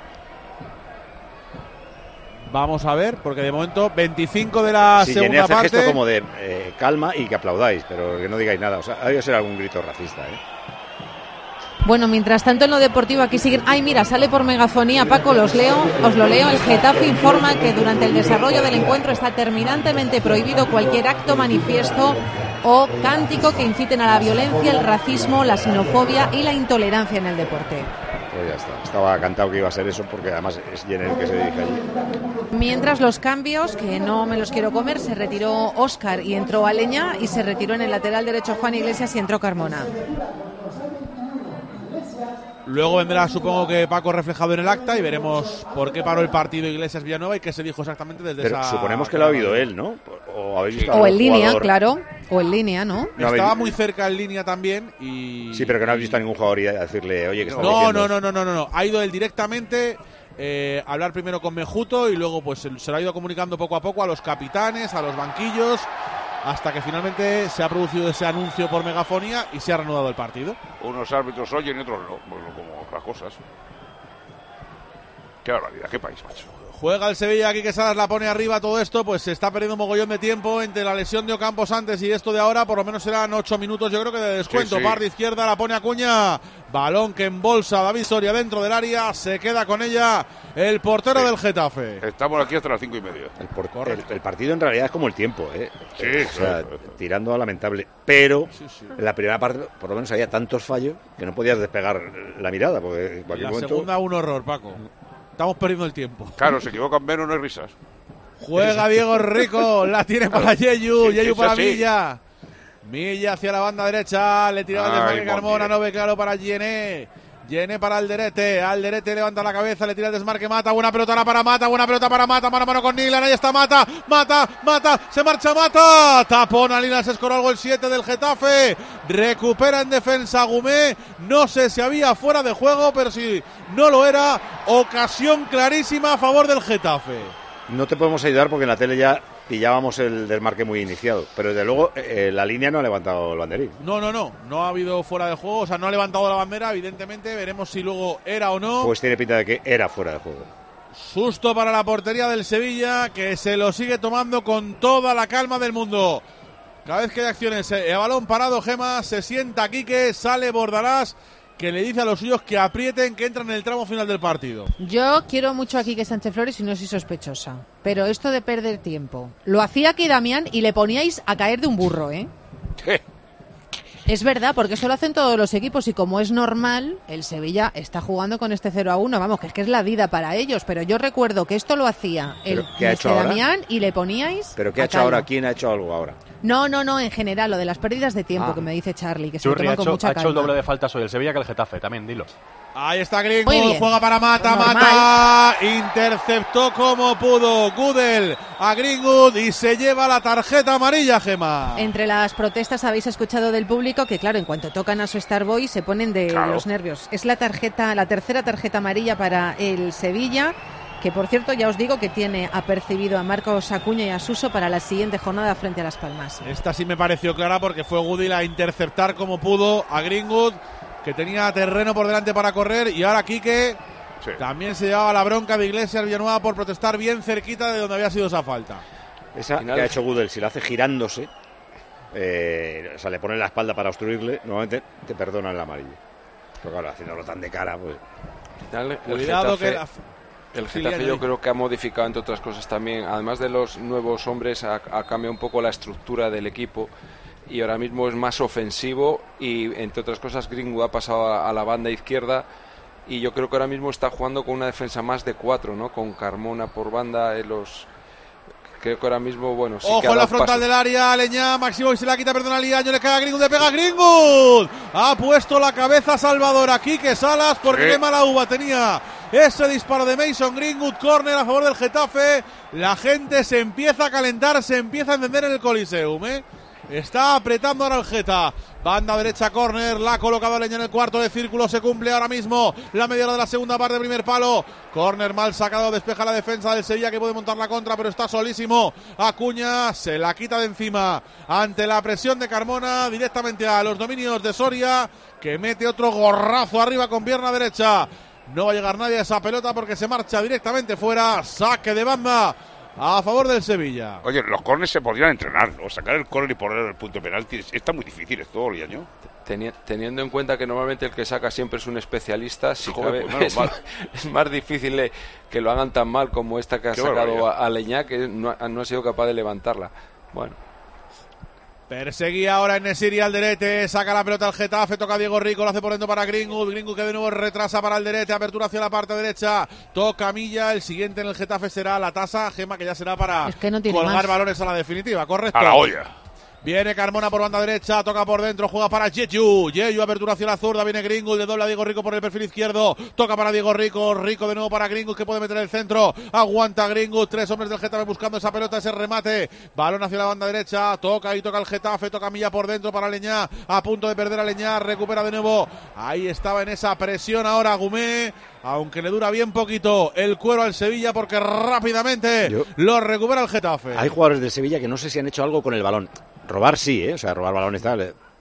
Vamos a ver, porque de momento veinticinco de la Si Jenny segunda hace parte. gesto como de eh, calma y que aplaudáis, pero que no digáis nada. O sea, ha debido ser algún grito racista, ¿eh? Bueno, mientras tanto en lo deportivo aquí siguen... Ay, mira, sale por megafonía, Paco, los leo, os lo leo. El Getafe informa que durante el desarrollo del encuentro está terminantemente prohibido cualquier acto, manifiesto o cántico que inciten a la violencia, el racismo, la xenofobia y la intolerancia en el deporte. Pues ya está. Estaba cantado que iba a ser eso, porque además es Jenny el que se dirige allí. Mientras los cambios, que no me los quiero comer, se retiró Óscar y entró Aleñá, y se retiró en el lateral derecho Juan Iglesias y entró Carmona. Luego vendrá, supongo que Paco, reflejado en el acta y veremos por qué paró el partido Iglesias Villanueva y qué se dijo exactamente desde Pero esa... suponemos que lo ha oído él, ¿no? O habéis visto O algún en línea, jugador- claro, o en línea, ¿no? No habéis- Estaba muy cerca en línea también y... Sí, pero que no habéis visto a ningún jugador y a decirle, oye, que está No, diciendo? no, no, no, no, no, no. Ha ido él directamente eh, a hablar primero con Mejuto y luego pues se, se lo ha ido comunicando poco a poco a los capitanes, a los banquillos, hasta que finalmente se ha producido ese anuncio por megafonía y se ha reanudado el partido. Unos árbitros oyen y otros no, bueno, como otras cosas. Qué barbaridad, qué país, macho. Juega el Sevilla, aquí que Salas la pone arriba, todo esto pues se está perdiendo un mogollón de tiempo entre la lesión de Ocampos antes y esto de ahora, por lo menos serán ocho minutos yo creo que de descuento. Sí, sí. Par de izquierda, la pone Acuña, balón que embolsa David Soria dentro del área, se queda con ella el portero sí. del Getafe. Estamos aquí hasta las cinco y media. El, por, el, el partido en realidad es como el tiempo, ¿eh? Sí, eh, o sea, sí, sí. tirando a lamentable, pero sí, sí. en la primera parte por lo menos había tantos fallos que no podías despegar la mirada, porque en cualquier la momento... segunda un horror, Paco. Estamos perdiendo el tiempo. Claro, se equivocan menos, no hay risas. Juega Diego Rico, la tiene para Yeyu, sí, Yeyu sí, para sí. Milla. Milla hacia la banda derecha, le tiraba el desmarque Carmona, no ve claro para Yené. Yené para Alderete, Alderete levanta la cabeza, le tira el desmarque Mata, buena pelota ahora para Mata, buena pelota para Mata, mano a mano con Nilan, ahí está Mata, Mata, Mata, se marcha Mata, tapón a Nilan, se escoró algo el siete del Getafe, recupera en defensa Gumé, no sé si había fuera de juego, pero si no lo era, ocasión clarísima a favor del Getafe. No te podemos ayudar porque en la tele ya pillábamos el desmarque muy iniciado, pero desde luego eh, la línea no ha levantado el banderín. No, no, no, no ha habido fuera de juego, o sea, no ha levantado la bandera, evidentemente, veremos si luego era o no. Pues tiene pinta de que era fuera de juego. Susto para la portería del Sevilla, que se lo sigue tomando con toda la calma del mundo. Cada vez que hay acciones, el balón parado, Gema, se sienta Quique, sale Bordalás, que le dice a los suyos que aprieten, que entran en el tramo final del partido. Yo quiero mucho a Quique Sánchez Flores y no soy sospechosa, pero esto de perder tiempo, lo hacía aquí Damián y le poníais a caer de un burro, ¿eh? ¿Qué? Es verdad, porque eso lo hacen todos los equipos y como es normal, el Sevilla está jugando con este cero a uno, vamos, que es que es la vida para ellos, pero yo recuerdo que esto lo hacía el ¿Qué ha hecho ahora? Damián y le poníais ¿Pero qué ha a hecho callo. ahora? ¿Quién ha hecho algo ahora? No, no, no, en general, lo de las pérdidas de tiempo Ah. que me dice Charlie, que se lo Churri toman ha con hecho, mucha ha calma. hecho el doble de faltas hoy el Sevilla que el Getafe, también, dilo. Ahí está Muy Greenwood, bien. juega para Mata, Normal. Mata, interceptó como pudo Gudel a Greenwood y se lleva la tarjeta amarilla, Gema. Entre las protestas habéis escuchado del público que, claro, en cuanto tocan a su Starboy se ponen de Claro. los nervios. Es la tarjeta, la tercera tarjeta amarilla para el Sevilla, que por cierto ya os digo que tiene apercibido a Marcos Acuña y a Suso para la siguiente jornada frente a Las Palmas. Esta sí me pareció clara porque fue Gudel a interceptar como pudo a Greenwood, que tenía terreno por delante para correr, y ahora Quique Sí. también se llevaba la bronca de Iglesias Villanueva por protestar bien cerquita de donde había sido esa falta. Esa Final. que ha hecho Gudel, si la hace girándose, eh, o sea, le pone la espalda para obstruirle, normalmente te perdonan la amarilla. Pero claro, haciéndolo tan de cara, pues... Al final, el Cuidado Getafe, que la... el Sí, Getafe Lian, yo ahí. creo que ha modificado, entre otras cosas también, además de los nuevos hombres, ha, ha cambiado un poco la estructura del equipo y ahora mismo es más ofensivo y, entre otras cosas, Greenwood ha pasado a, a la banda izquierda y yo creo que ahora mismo está jugando con una defensa más de cuatro, ¿no? Con Carmona por banda, en los... Creo que ahora mismo, bueno, sí que Ojo ha en la dado frontal pasos. del área, Leñá, Máximo y se la quita, perdona a Liaño, le cae a Greenwood, le pega a Greenwood. Ha puesto la cabeza Salvador aquí, que Salas, porque Sí. qué mala uva tenía ese disparo de Mason Greenwood, córner a favor del Getafe. La gente se empieza a calentar, se empieza a encender en el Coliseum, ¿eh? Está apretando ahora el Geta. Banda derecha, córner, la ha colocado Leña en el cuarto de círculo, se cumple ahora mismo la media hora de la segunda parte, primer palo. Córner mal sacado, despeja la defensa del Sevilla que puede montar la contra, pero está solísimo. Acuña se la quita de encima ante la presión de Carmona, directamente a los dominios de Soria, que mete otro gorrazo arriba con pierna derecha. No va a llegar nadie a esa pelota porque se marcha directamente fuera. Saque de banda a favor del Sevilla. Oye, los córneres se podrían entrenar, o sacar el córner y poner el punto de penalti. Está muy difícil esto, Liaño. Teni- Teniendo en cuenta que normalmente el que saca siempre es un especialista, si Joder, cabe, pues menos es, mal. más, es más difícil eh, que lo hagan tan mal como esta que ha Qué sacado barbaridad. a, a Leñá, que no ha, no ha sido capaz de levantarla. Bueno, Perseguía ahora en Nesiri Alderete, saca la pelota al Getafe, toca a Diego Rico, lo hace por dentro para Greenwood, Greenwood que de nuevo retrasa para Alderete, apertura hacia la parte derecha, toca Milla, el siguiente en el Getafe será la tasa, Gema, que ya será para Es que no tiene colgar más. balones a la definitiva, correcto. A la olla. Viene Carmona por banda derecha, toca por dentro, juega para Yeyu, Yeyu apertura hacia la zurda, viene Greenwood, le dobla a Diego Rico por el perfil izquierdo, toca para Diego Rico, Rico de nuevo para Greenwood que puede meter el centro, aguanta Greenwood, tres hombres del Getafe buscando esa pelota, ese remate, balón hacia la banda derecha, toca y toca el Getafe, toca Milla por dentro para Leñá, a punto de perder a Leñá, recupera de nuevo, ahí estaba en esa presión ahora Gumé, aunque le dura bien poquito el cuero al Sevilla porque rápidamente Yo- lo recupera el Getafe. Hay jugadores de Sevilla que no sé si han hecho algo con el balón. Robar sí, ¿eh? O sea, robar balones tal. eh,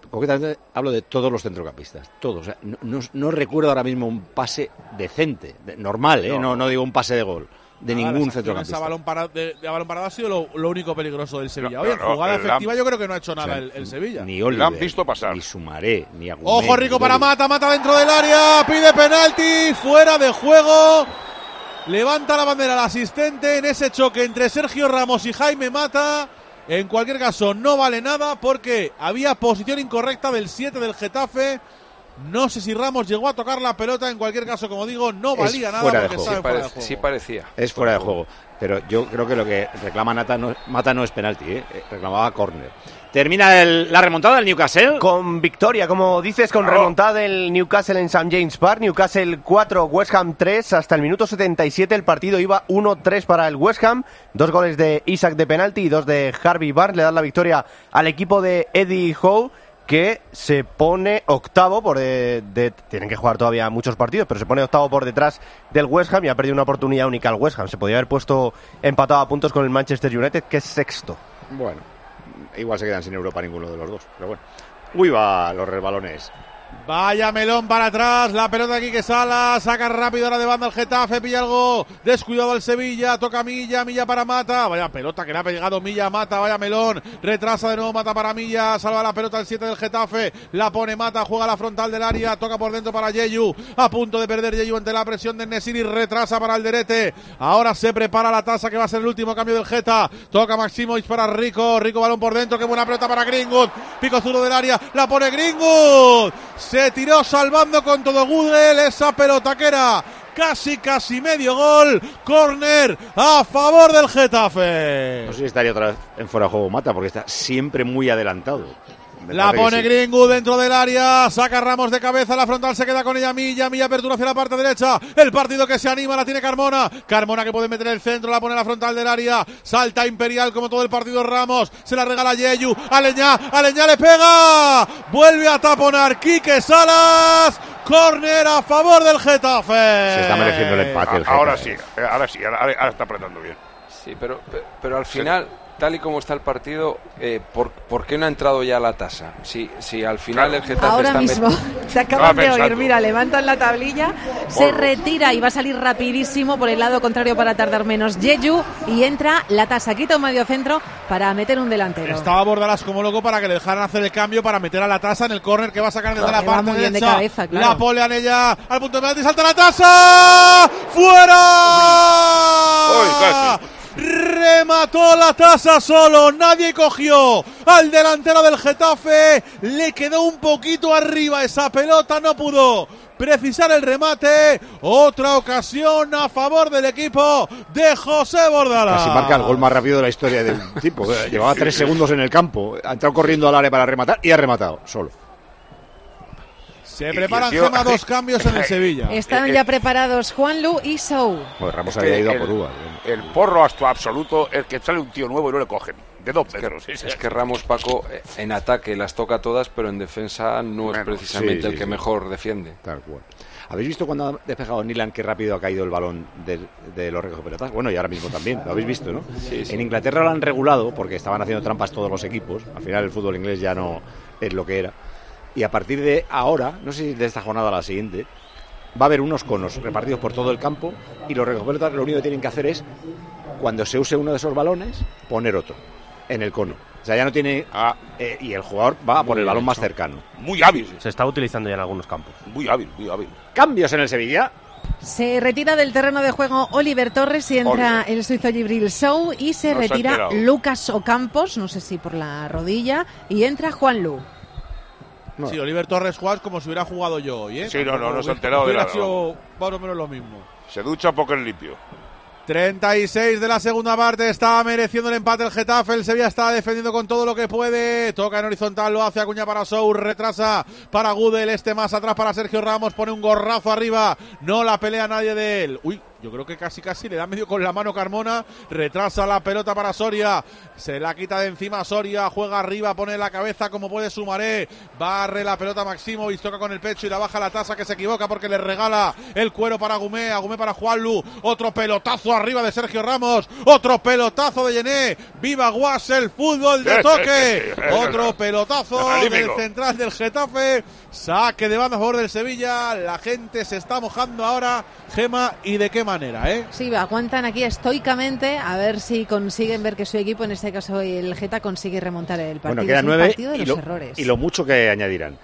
concretamente hablo de todos los centrocampistas, todos. O sea, no, no, no recuerdo ahora mismo un pase decente, de, normal, ¿eh? No, no, no digo un pase de gol. De Nada, ningún las centrocampista. A balón parado, de, de balón parado ha sido lo, lo único peligroso del Sevilla. No, Oye, no, jugada no, efectiva han, yo creo que no ha hecho nada o sea, el, el Sevilla. Ni Oliver, la han visto pasar. Ni Sumaré, ni Agüero. Ojo Rico para Mata, Mata dentro del área, pide penalti, fuera de juego. Levanta la bandera el asistente en ese choque entre Sergio Ramos y Jaime Mata. En cualquier caso, no vale nada porque había posición incorrecta del siete del Getafe. No sé si Ramos llegó a tocar la pelota. En cualquier caso, como digo, no valía nada porque estaba sí, fuera parece, de juego. sí parecía. Es fuera de juego. Pero yo creo que lo que reclama Mata no, Mata no es penalti, ¿eh? Reclamaba córner. Termina el, la remontada del Newcastle. Con victoria, como dices, con oh. remontada del Newcastle en Saint James Park. Newcastle cuatro, West Ham tres. Hasta el minuto setenta y siete el partido iba uno tres para el West Ham. Dos goles de Isaac de penalti y dos de Harvey Barnes. Le dan la victoria al equipo de Eddie Howe, que se pone octavo por de, de, tienen que jugar todavía muchos partidos, pero se pone octavo por detrás del West Ham y ha perdido una oportunidad única al West Ham. Se podría haber puesto empatado a puntos con el Manchester United, que es sexto. Bueno, igual se quedan sin Europa ninguno de los dos, pero bueno. Uy, va los resbalones. Vaya melón para atrás, la pelota aquí que Sala, saca rápido ahora de banda el Getafe, pilla algo, descuidado al Sevilla, toca Milla, Milla para Mata, vaya pelota que le ha pegado Milla a Mata, vaya melón, retrasa de nuevo Mata para Milla, salva la pelota el siete del Getafe, la pone Mata, juega a la frontal del área, toca por dentro para Yeyu, a punto de perder Yeyu ante la presión de Nesiri, retrasa para Alderete, ahora se prepara la tasa que va a ser el último cambio del Geta, toca Maximovic para Rico, Rico balón por dentro, qué buena pelota para Greenwood, pico zurdo del área, la pone Greenwood, se tiró salvando con todo Google esa pelota que era casi casi medio gol. Córner a favor del Getafe. No sé si estaría otra vez en fuera de juego Mata porque está siempre muy adelantado. Me La pone sí. Greenwood dentro del área, saca Ramos de cabeza, la frontal se queda con ella Milla, Milla apertura hacia la parte derecha, el partido que se anima, la tiene Carmona, Carmona que puede meter el centro, la pone en la frontal del área, salta Imperial como todo el partido Ramos, se la regala Yeyu, Aleñá, Aleñá le pega, vuelve a taponar Quique Salas, córner a favor del Getafe. Se está mereciendo el empate el Getafe. Ahora sí, ahora sí, ahora, ahora está apretando bien. Sí, pero, pero, pero al final... Sí. Tal y como está el partido, eh, ¿por, ¿por qué no ha entrado ya la tasa? Si, si al final el Getafe ahora está mismo met... se acaban de oír, mira, levantan la tablilla, se retira y va a salir rapidísimo por el lado contrario para tardar menos Yeyu y entra la tasa, quita un medio centro para meter un delantero. Estaba Bordalas como loco para que le dejaran hacer el cambio para meter a la tasa en el córner que va a sacar desde claro, la parte muy bien derecha. De cabeza, claro. La pole en ella al punto de penalti, salta la tasa, fuera. Uy, casi. Remató la tasa solo, nadie cogió al delantero del Getafe, le quedó un poquito arriba esa pelota, no pudo precisar el remate. Otra ocasión a favor del equipo de José Bordalás. Casi marca el gol más rápido de la historia del tipo. Llevaba tres segundos en el campo, ha entrado corriendo al área para rematar y ha rematado solo. Se preparan, Gemma, dos cambios en el Sevilla. Están ya preparados Juanlu y Sou. Pues Ramos había ido a por uvas. El porro hasta absoluto, el que sale un tío nuevo y no le cogen. De dos metros. Es, que, es que Ramos, Paco, en ataque las toca todas, pero en defensa no bueno, es precisamente sí, sí, el que sí. mejor defiende. Tal cual. ¿Habéis visto cuando ha despejado Nilan qué rápido ha caído el balón de, de los recopelotas? Bueno, y ahora mismo también, lo habéis visto, ¿no? Sí, sí. En Inglaterra lo han regulado porque estaban haciendo trampas todos los equipos. Al final el fútbol inglés ya no es lo que era. Y a partir de ahora, no sé si de esta jornada a la siguiente, va a haber unos conos repartidos por todo el campo y los recopelotas lo único que tienen que hacer es, cuando se use uno de esos balones, poner otro en el cono. O sea, ya no tiene... Ah, eh, y el jugador va a por el balón más cercano. Muy hábil. Se está utilizando ya en algunos campos. Muy hábil, muy hábil. Cambios en el Sevilla. Se retira del terreno de juego Oliver Torres y entra Oliver. el suizo Djibril Sow y se no retira se Lucas Ocampos, no sé si por la rodilla, y entra Juanlu. No. Sí, Oliver Torres juega como si hubiera jugado yo hoy, ¿eh? Sí, no, no, no se ha enterado de nada. Hubiera sido más o menos lo mismo. Se ducha porque es limpio. treinta y seis de la segunda parte, está mereciendo el empate el Getafe, el Sevilla está defendiendo con todo lo que puede, toca en horizontal, lo hace Acuña para Sou, retrasa para Gudel, este más atrás para Sergio Ramos, pone un gorrazo arriba, no la pelea nadie de él. Uy, yo creo que casi casi le da medio con la mano Carmona, retrasa la pelota para Soria, se la quita de encima Soria, juega arriba, pone la cabeza como puede Sumaré, barre la pelota Maximovic, toca con el pecho y la baja la tasa, que se equivoca porque le regala el cuero para Agumé, Agumé para Juanlu, otro pelotazo arriba de Sergio Ramos, otro pelotazo de Yené, viva Guas, el fútbol de toque, otro pelotazo del central del Getafe, saque de banda a favor del Sevilla, la gente se está mojando ahora, Gema, y de qué manera, ¿eh? Sí, aguantan aquí estoicamente a ver si consiguen ver que su equipo, en este caso el Geta, consigue remontar el partido. Bueno, quedan es un nueve partido de y los lo, errores. y lo mucho que añadirán.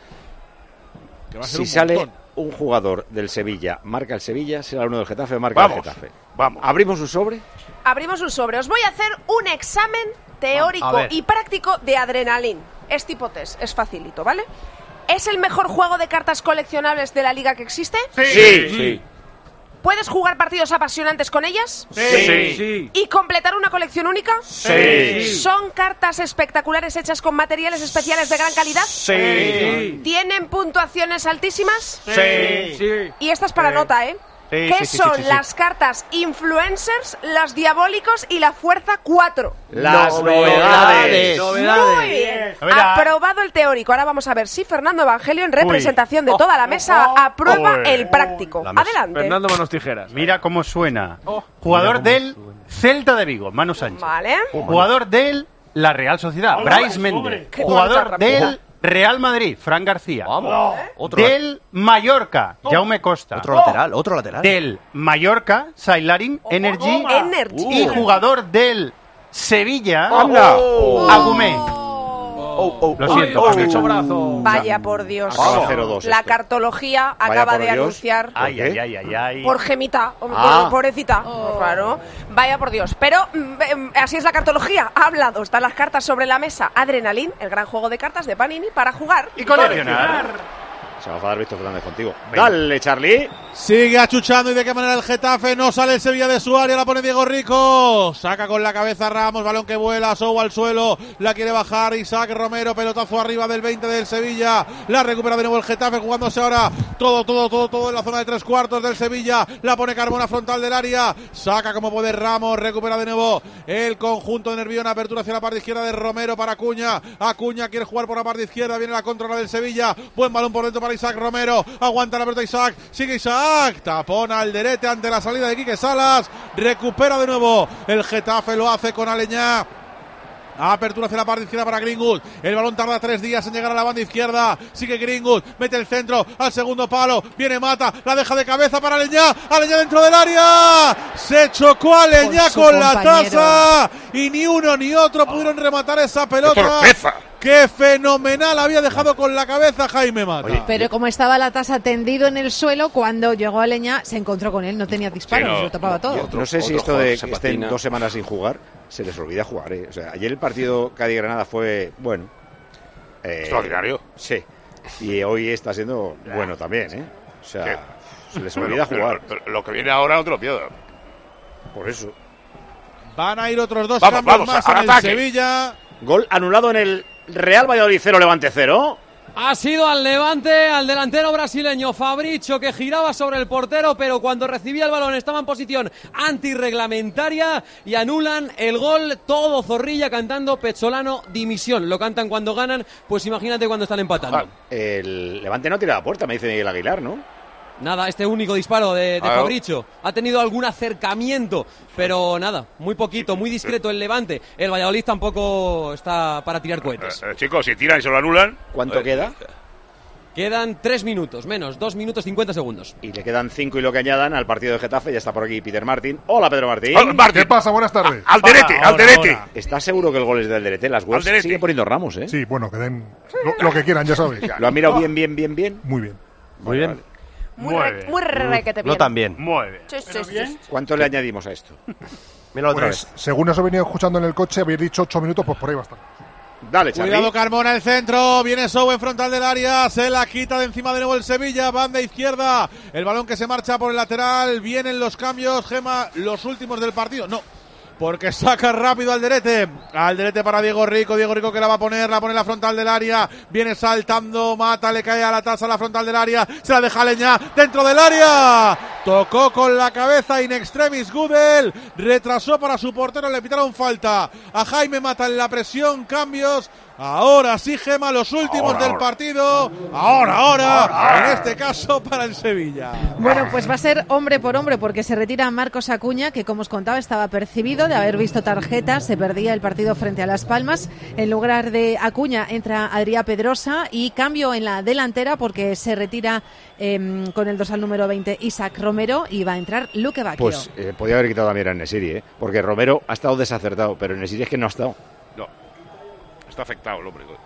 Que va a ser si un sale montón. un jugador del Sevilla, marca el Sevilla, será uno del Getafe, marca Vamos, el Getafe. vamos. ¿Abrimos un sobre? Abrimos un sobre. Os voy a hacer un examen teórico A ver. y práctico de adrenalín. Es tipo test, es facilito, ¿vale? ¿Es el mejor juego de cartas coleccionables de la liga que existe? Sí. Sí. ¿Puedes jugar partidos apasionantes con ellas? Sí. Sí. ¿Y completar una colección única? Sí. ¿Son cartas espectaculares hechas con materiales especiales de gran calidad? Sí. ¿Tienen puntuaciones altísimas? Sí. Sí. Y esta es para Sí. nota, ¿eh? Sí, ¿Qué sí, sí, son sí, sí. las cartas influencers, los diabólicos y la fuerza cuatro? Las Novedades. novedades. Muy bien. A ver, a- Aprobado el teórico. Ahora vamos a ver si Fernando Evangelio, en representación de toda la mesa, aprueba Uy. el práctico. La mesa. Adelante. Fernando Manos Tijeras. Mira cómo suena. Jugador del Celta de Vigo, Manu Sánchez. Vale. Jugador del La Real Sociedad, Brais Méndez. Qué Jugador bonita del Real Madrid, Fran García. Vamos. Del Mallorca, Jaume Costa. Otro lateral, otro lateral. Del Mallorca, Sailarin Energy. Energy. Y jugador del Sevilla, Anda. Agumé. Oh, oh, Lo oh, siento, oh, Pablo. oh. brazo. Vaya por Dios. Acaba cero dos La esto. cartología Vaya acaba por de Dios. anunciar Ay, qué? ay, ay, ay, ay. por Gemita, o- Ah. pobrecita, claro. Vaya por Dios. Pero mm, em, así es la cartología. Ha hablado, están las cartas sobre la mesa. Adrenalín, el gran juego de cartas de Panini para jugar Y coleccionar. Se va a enfadar Víctor Fernández contigo. Dale, Charlie. Sigue achuchando y de qué manera el Getafe, no sale el Sevilla de su área, la pone Diego Rico, saca con la cabeza Ramos, balón que vuela, Sou al suelo, la quiere bajar Isaac Romero, pelotazo arriba del veinte del Sevilla, la recupera de nuevo el Getafe jugándose ahora todo, todo, todo, todo en la zona de tres cuartos del Sevilla, la pone Carmona frontal del área, saca como puede Ramos, recupera de nuevo el conjunto de Nervión, apertura hacia la parte izquierda de Romero para Acuña, Acuña quiere jugar por la parte izquierda, viene la controla del Sevilla, buen balón por dentro para Isaac Romero, aguanta la pelota Isaac, sigue Isaac, tapona Alderete ante la salida de Quique Salas, recupera de nuevo el Getafe, lo hace con Aleñá. Apertura hacia la parte izquierda para Greenwood. El balón tarda tres días en llegar a la banda izquierda. Sigue Greenwood, mete el centro al segundo palo. Viene Mata, la deja de cabeza para Aleñá. Aleñá dentro del área. Se chocó Aleñá Con su con la compañero. taza. Y ni uno ni otro pudieron rematar esa pelota. torpeza! ¡Qué fenomenal! Había dejado con la cabeza Jaime Mata. Pero como estaba la tasa tendido en el suelo, cuando llegó a Leña se encontró con él, no tenía disparo, Sí, no. se lo tapaba todo. No sé si otro esto jugador de se que estén patina. dos semanas sin jugar se les olvida jugar, ¿eh? O sea, ayer el partido Cádiz-Granada fue bueno. Eh, Extraordinario. Sí. Y hoy está siendo bueno también, ¿eh? O sea, ¿Qué? se les olvida Pero- jugar. pero- pero lo que viene ahora no te lo pierdas. Por eso. Van a ir otros dos Vamos, cambios vamos, más al en el ataque. Sevilla. Gol anulado en el Real Valladolid cero, Levante cero. Ha sido al Levante, al delantero brasileño Fabricio, que giraba sobre el portero, pero cuando recibía el balón estaba en posición antirreglamentaria y anulan el gol. Todo Zorrilla cantando Pezzolano dimisión. Lo cantan cuando ganan, pues imagínate cuando están empatando. El Levante no tira la puerta, me dice Miguel Aguilar, ¿no? Nada, este único disparo de, de Claro. Fabricio ha tenido algún acercamiento, pero nada, muy poquito, muy discreto el Levante. El Valladolid tampoco está para tirar cohetes. Eh, chicos, si tiran y se lo anulan. ¿Cuánto eh, queda? Quedan tres minutos, menos, dos minutos cincuenta segundos. Y le quedan cinco y lo que añadan al partido de Getafe. Ya está por aquí Peter Martín. Hola, Pedro Martín. Oh, Martín. ¿Qué pasa? Buenas tardes. Ah, Alderete, Ahora, Alderete. ahora. ¿Estás seguro que el gol es de Alderete? Las webs Alderete. siguen poniendo Ramos, ¿eh? Sí, bueno, que den lo, lo que quieran, ya sabes. ¿Lo ha mirado bien, bien, bien, bien? Muy bien. Muy bien. Muy, re, muy requete bien. No tan bien. Muy bien. Sí, sí, sí. ¿Cuánto le añadimos a esto? Mira otra Pues, vez. según os he venido escuchando en el coche, habéis dicho ocho minutos, pues por ahí bastante. Dale, Charly. Cuidado Carmona, el centro, viene Sou en frontal del área, se la quita de encima de nuevo el Sevilla, banda izquierda, el balón que se marcha por el lateral, vienen los cambios, Gema, los últimos del partido, no, porque saca rápido Alderete, Alderete para Diego Rico, Diego Rico que la va a poner, la pone en la frontal del área, viene saltando, Mata, le cae a la tasa a la frontal del área, se la deja Leñá dentro del área, Tocó con la cabeza in extremis Gudel, retrasó para su portero, le pitaron falta a Jaime Mata en la presión, cambios. Ahora sí, Gema, los últimos Ahora, del ahora. partido. Ahora, ahora, ahora, en este caso para el Sevilla. Bueno, pues va a ser hombre por hombre porque se retira Marcos Acuña, que como os contaba estaba percibido de haber visto tarjeta, se perdía el partido frente a Las Palmas. En lugar de Acuña entra Adrià Pedrosa y cambio en la delantera porque se retira eh, con el dorsal número veinte Isaac Romero y va a entrar Luque Bacchio. Pues eh, podía haber quitado también a Nesiri, ¿eh? Porque Romero ha estado desacertado, pero Nesiri es que no ha estado. No. Está afectado el hombre.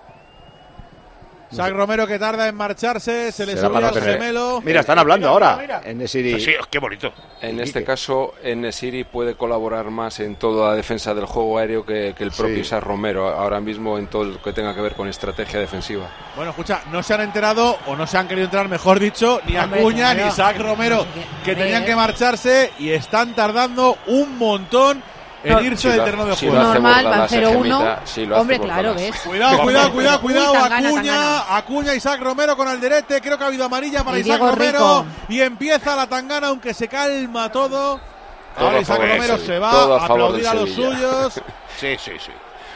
Isaac Romero que tarda en marcharse, se le Será subía para el tener- gemelo. Mira, están hablando ahora. En Nesiri. Sí, qué bonito. En este caso, Enesiri puede colaborar más en toda la defensa del juego aéreo que, que el propio Sí. Isaac Romero, ahora mismo en todo lo que tenga que ver con estrategia defensiva. Bueno, escucha, no se han enterado, o no se han querido enterar, mejor dicho, ni Hombre, Acuña claro. ni Isaac Romero, que tenían que marcharse y están tardando un montón en No. irse Si del lo- terreno de si juego. lo hace Normal, van Bordalás, cero uno. Gemita, sí, lo hace Hombre, claro, Bordalás. ¿ves? Cuidado, cuidado, cuidado, cuidado, Uy, Tangana, Acuña, Tangana. Acuña, Isaac Romero con Alderete, creo que ha habido amarilla para Y Isaac Diego Romero Rico. y empieza la tangana, aunque se calma todo. Todo Ahora a Isaac favor de Romero Sevilla, se va todo a a favor aplaudir de a los Sevilla. suyos. Sí, sí, sí.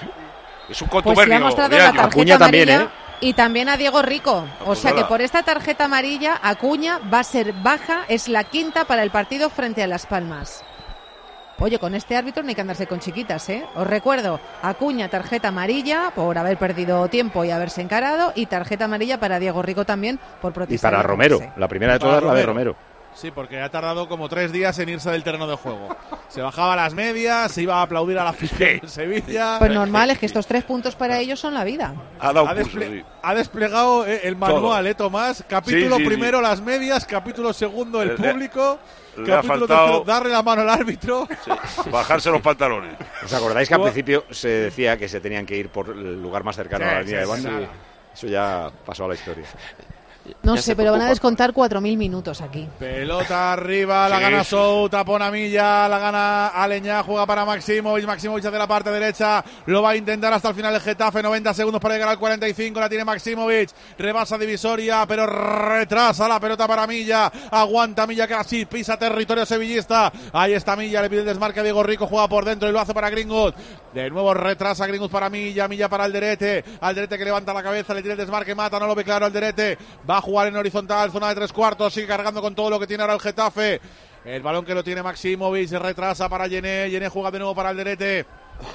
Es un Pues contubernio. le ha mostrado de la años. tarjeta Acuña también, amarilla ¿eh? y también a Diego Rico. O sea que nada. por esta tarjeta amarilla, Acuña va a ser baja, es la quinta para el partido frente a Las Palmas. Oye, con este árbitro no hay que andarse con chiquitas, ¿eh? Os recuerdo, Acuña, tarjeta amarilla por haber perdido tiempo y haberse encarado, y tarjeta amarilla para Diego Rico también por Y protestar. para y Romero, atacarse. la primera de Para todas, la de Romero. Romero. Sí, porque ha tardado como tres días en irse del terreno de juego. Se bajaba a las medias, se iba a aplaudir a la afición de Sevilla. Pues normal, es que estos tres puntos para ellos son la vida. Ha dado Ha, un pulso, desple- sí. ha desplegado eh, el manual, ¿eh, Tomás? Capítulo Sí, sí, primero, sí. las medias. Capítulo segundo, el Le- le- público. le ha Capítulo faltado- tercero, darle la mano al árbitro. Bajarse los pantalones. ¿Os acordáis que al Buah. principio se decía que se tenían que ir por el lugar más cercano Sí, a la línea sí, de banda? sí. Eso ya pasó a la historia. No Ya sé, se pero van a preocupa. descontar cuatro mil minutos aquí. Pelota arriba, la Sí, gana sí. Souta, pone a Milla, la gana Aleñá, juega para Maximovic, Maximovic hacia la parte derecha, lo va a intentar hasta el final el Getafe, noventa segundos para llegar al cuarenta y cinco, la tiene Maximovic, rebasa divisoria, pero retrasa la pelota para Milla, aguanta Milla casi, pisa territorio sevillista, ahí está Milla, le pide el desmarque a Diego Rico, juega por dentro y lo hace para Greenwood, de nuevo retrasa Greenwood para Milla, Milla para Alderete, Alderete que levanta la cabeza, le tira el desmarque, Mata, no lo ve claro Alderete, va a jugar en horizontal, zona de tres cuartos, sigue cargando con todo lo que tiene ahora el Getafe. El balón que lo tiene Maximovic, se retrasa para Yené, Yené juega de nuevo para Alderete.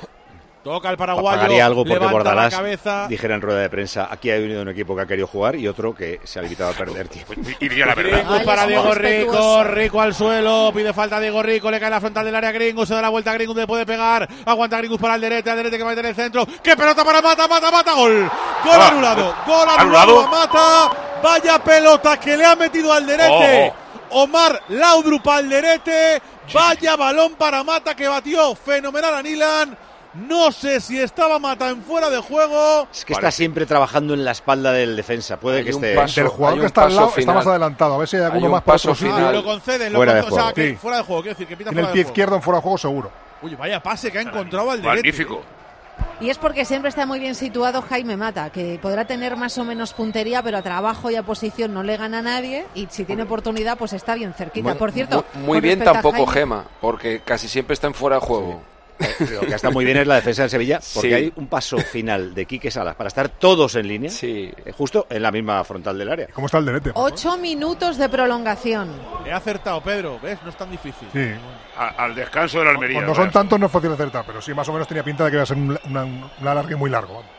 Toca el paraguayo, Pagaría algo porque levanta Bordalás la cabeza. dijera en rueda de prensa, aquí ha venido un equipo que ha querido jugar y otro que se ha limitado a perder tiempo. Iría la verdad. Gringus Ay, para es Diego muy Rico, respetuoso. Rico al suelo, pide falta a Diego Rico, le cae la frontal del área a Gringus, se da la vuelta a Gringus, le puede pegar, aguanta Gringus para Alderete, Alderete que va a meter en el centro, ¡qué pelota para Mata, Mata, Mata, gol! Gol Ah, anulado, gol anulado ¿anulado? a Mata, vaya pelota que le ha metido Alderete, Omar Laudrup Alderete, vaya balón para Mata que batió fenomenal a Nilan. No sé si estaba Mata en fuera de juego. Es que está siempre trabajando en la espalda del defensa. Puede Hay que un esté paso. Del jugador hay que un está al paso lado está final. más adelantado. A ver si hay alguno un más por paso otro sitio. final. Ah, lo conceden, lo Fuera de conceden, o sea, juego. que Sí. fuera de juego, quiero decir, que pita En fuera el de pie juego. izquierdo en fuera de juego seguro. Uy, vaya pase que ha encontrado Alderete. Magnífico. Y es porque siempre está muy bien situado Jaime Mata, que podrá tener más o menos puntería, pero a trabajo y a posición no le gana a nadie, y si tiene oportunidad, pues está bien cerquita. Muy- Por cierto, muy, muy con bien respecto a tampoco Jaime- Gema, porque casi siempre está en fuera de juego. Lo que está muy bien es la defensa del Sevilla, porque Sí. hay un paso final de Quique Salas para estar todos en línea, Sí. eh, justo en la misma frontal del área. ¿Cómo está el Derete? Ocho minutos de prolongación. Le ha acertado, Pedro, ¿ves? No es tan difícil. Sí. A- al descanso de la Almería. Cuando son ¿verdad? tantos no es fácil acertar, pero sí, más o menos tenía pinta de que iba a ser un, una- un alargue muy largo. vamos.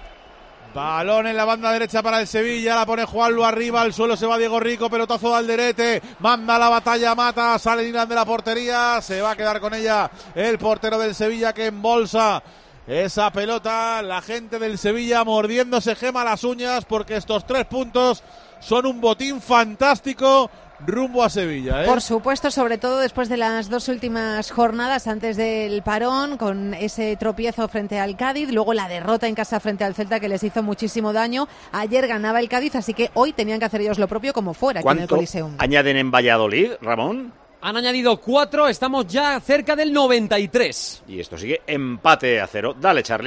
Balón en la banda derecha para el Sevilla, la pone Juanlu arriba, al suelo se va Diego Rico, pelotazo de Alderete, manda la batalla, Mata, sale Nilan de la portería, se va a quedar con ella el portero del Sevilla que embolsa esa pelota, la gente del Sevilla mordiéndose Gema las uñas porque estos tres puntos son un botín fantástico rumbo a Sevilla, ¿eh? Por supuesto, sobre todo después de las dos últimas jornadas antes del parón, con ese tropiezo frente al Cádiz, luego la derrota en casa frente al Celta que les hizo muchísimo daño. Ayer ganaba el Cádiz, así que hoy tenían que hacer ellos lo propio como fuera aquí en el ¿Cuánto Coliseum. añaden en Valladolid, Ramón? Han añadido cuatro, estamos ya cerca del noventa y tres. Y esto sigue empate a cero. Dale, Charlie.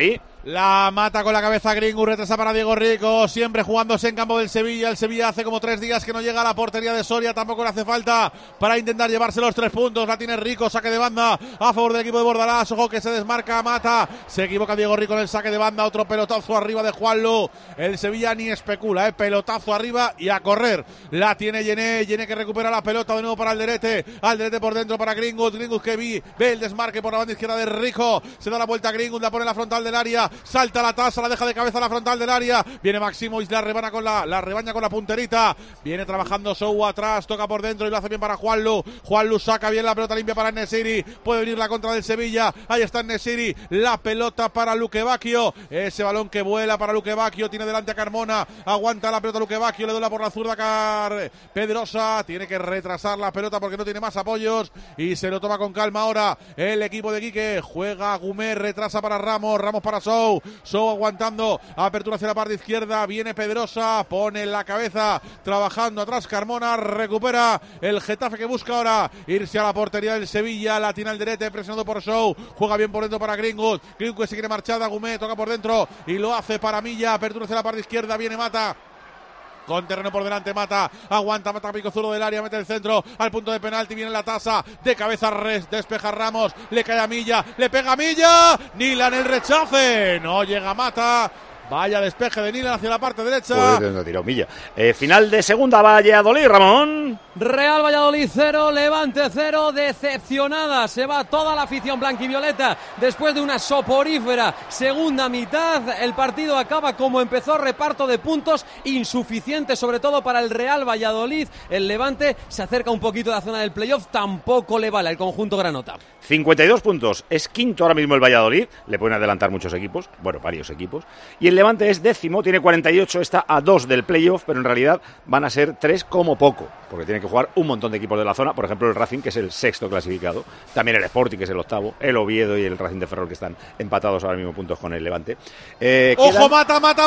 La mata con la cabeza Greenwood, retrasa para Diego Rico, siempre jugándose en campo del Sevilla. El Sevilla hace como tres días que no llega a la portería de Soria, tampoco le hace falta para intentar llevarse los tres puntos. La tiene Rico, saque de banda a favor del equipo de Bordalás. Ojo que se desmarca, Mata, se equivoca Diego Rico en el saque de banda. Otro pelotazo arriba de Juanlu. El Sevilla ni especula, eh, pelotazo arriba y a correr. La tiene Yené, Yené que recupera la pelota de nuevo para Alderete. Alderete por dentro para Greenwood, Greenwood que vi, ve el desmarque por la banda izquierda de Rico. Se da la vuelta a Greenwood, la pone en la frontal del área. Salta la tasa, la deja de cabeza a la frontal del área. Viene Máximo y la rebana con la, la rebaña con la punterita. Viene trabajando Sou atrás, toca por dentro y lo hace bien para Juanlu. Juanlu saca bien la pelota limpia para Nesiri. Puede venir la contra del Sevilla. Ahí está Nesiri. La pelota para Luque Bacchio. Ese balón que vuela para Luque Bacchio. Tiene delante a Carmona. Aguanta la pelota Luque Bacchio. Le dobla por la zurda Car Pedrosa. Tiene que retrasar la pelota porque no tiene más apoyos. Y se lo toma con calma ahora el equipo de Quique. Juega Gumé, retrasa para Ramos. Ramos para Sou. Sou aguantando, apertura hacia la parte izquierda, viene Pedrosa, pone la cabeza, trabajando atrás Carmona, recupera el Getafe que busca ahora irse a la portería del Sevilla, la tiene Alderete, presionado por Sou, juega bien por dentro para Greenwood, Greenwood se quiere marchar, Gumé toca por dentro y lo hace para Milla, apertura hacia la parte izquierda, viene Mata. Con terreno por delante, Mata, aguanta, Mata pico zurdo del área, mete el centro al punto de penalti, viene la tasa, de cabeza res, despeja Ramos, le cae a Milla, le pega a Milla, Nila en el rechace, no llega Mata. Vaya despeje de Nila hacia la parte derecha. Pues no tiró Milla. Eh, final de segunda, Valladolid, Ramón. Real Valladolid cero, Levante cero, decepcionada. Se va toda la afición blanquivioleta después de una soporífera segunda mitad. El partido acaba como empezó, reparto de puntos insuficiente, sobre todo para el Real Valladolid. El Levante se acerca un poquito a la zona del playoff, tampoco le vale al conjunto granota. cincuenta y dos puntos, es quinto ahora mismo el Valladolid, le pueden adelantar muchos equipos, bueno, varios equipos, y el Levante es décimo, tiene cuarenta y ocho, está a dos del playoff, pero en realidad van a ser tres como poco, porque tienen que jugar un montón de equipos de la zona, por ejemplo el Racing, que es el sexto clasificado, también el Sporting, que es el octavo, el Oviedo y el Racing de Ferrol, que están empatados ahora mismo puntos con el Levante. Eh, ¡Ojo, quedan... Mata, Mata,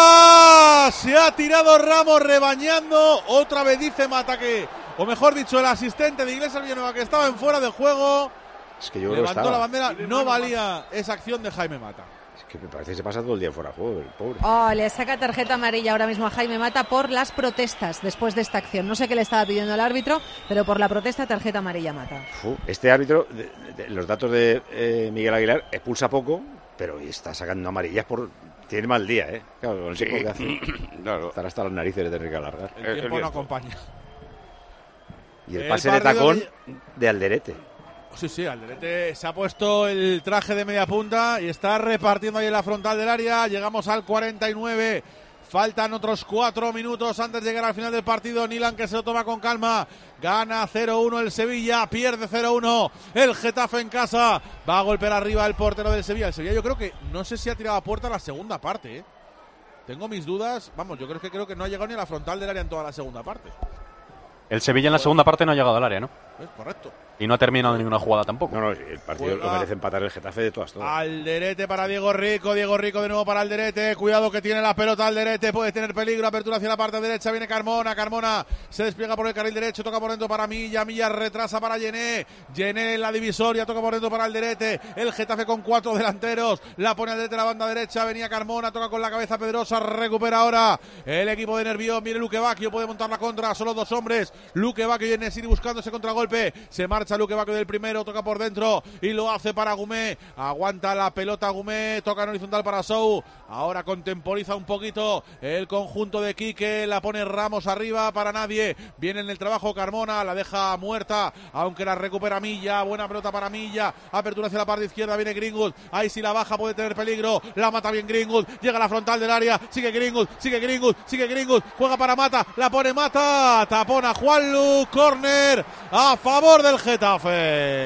Mata! Se ha tirado Ramos rebañando, otra vez dice Mata que, o mejor dicho, el asistente de Iglesias Villanueva, que estaba en fuera de juego, es que yo levantó la bandera, no valía esa acción de Jaime Mata. Es que me parece que se pasa todo el día fuera de juego, el pobre. Oh, le saca tarjeta amarilla ahora mismo a Jaime Mata por las protestas después de esta acción. No sé qué le estaba pidiendo el árbitro, pero por la protesta, tarjeta amarilla Mata. Uf, este árbitro, de, de, los datos de eh, Miguel Aguilar, expulsa poco, pero está sacando amarillas por... Tiene mal día, ¿eh? Claro, con el sí. tiempo que hace, claro. Estará hasta las narices de tener que alargar. El tiempo no acompaña. Y el, el pase de tacón que... de Alderete. Sí, sí, Alderete se ha puesto el traje de media punta y está repartiendo ahí en la frontal del área. Llegamos al cuarenta y nueve. Faltan otros cuatro minutos antes de llegar al final del partido. Nilan que se lo toma con calma. Gana cero uno el Sevilla, pierde cero uno el Getafe en casa. Va a golpear arriba el portero del Sevilla. El Sevilla yo creo que, no sé si ha tirado a puerta la segunda parte, ¿eh? Tengo mis dudas. Vamos, yo creo que creo que no ha llegado ni a la frontal del área en toda la segunda parte. El Sevilla en la segunda parte no ha llegado al área, ¿no? Es correcto. Y no ha terminado ninguna jugada tampoco. No, no, el partido Juega. Lo merece empatar el Getafe de todas, todas. Alderete para Diego Rico, Diego Rico de nuevo para Alderete, cuidado que tiene la pelota Alderete, puede tener peligro, apertura hacia la parte derecha, viene Carmona, Carmona se despliega por el carril derecho, toca por dentro para Milla, Milla retrasa para Yené, Yené en la divisoria, toca por dentro para Alderete, el Getafe con cuatro delanteros, la pone Alderete en la banda derecha, venía Carmona, toca con la cabeza Pedrosa, recupera ahora el equipo de Nervión, viene Luque Bacchio, puede montar la contra, solo dos hombres, Luque Bacchio y Enesiri buscando ese contragolpe, se marcha Luque Bacchio del primero, toca por dentro y lo hace para Gumé, aguanta la pelota Gumé, toca en horizontal para Sou, ahora contemporiza un poquito el conjunto de Quique, la pone Ramos arriba para nadie, viene en el trabajo Carmona, la deja muerta, aunque la recupera Milla, buena pelota para Milla, apertura hacia la parte izquierda, viene Greenwood, ahí si la baja puede tener peligro, la mata bien Greenwood, llega a la frontal del área, sigue Greenwood, sigue Greenwood, sigue Greenwood, juega para Mata, la pone Mata, tapona Juanlu, córner a favor del Getafe.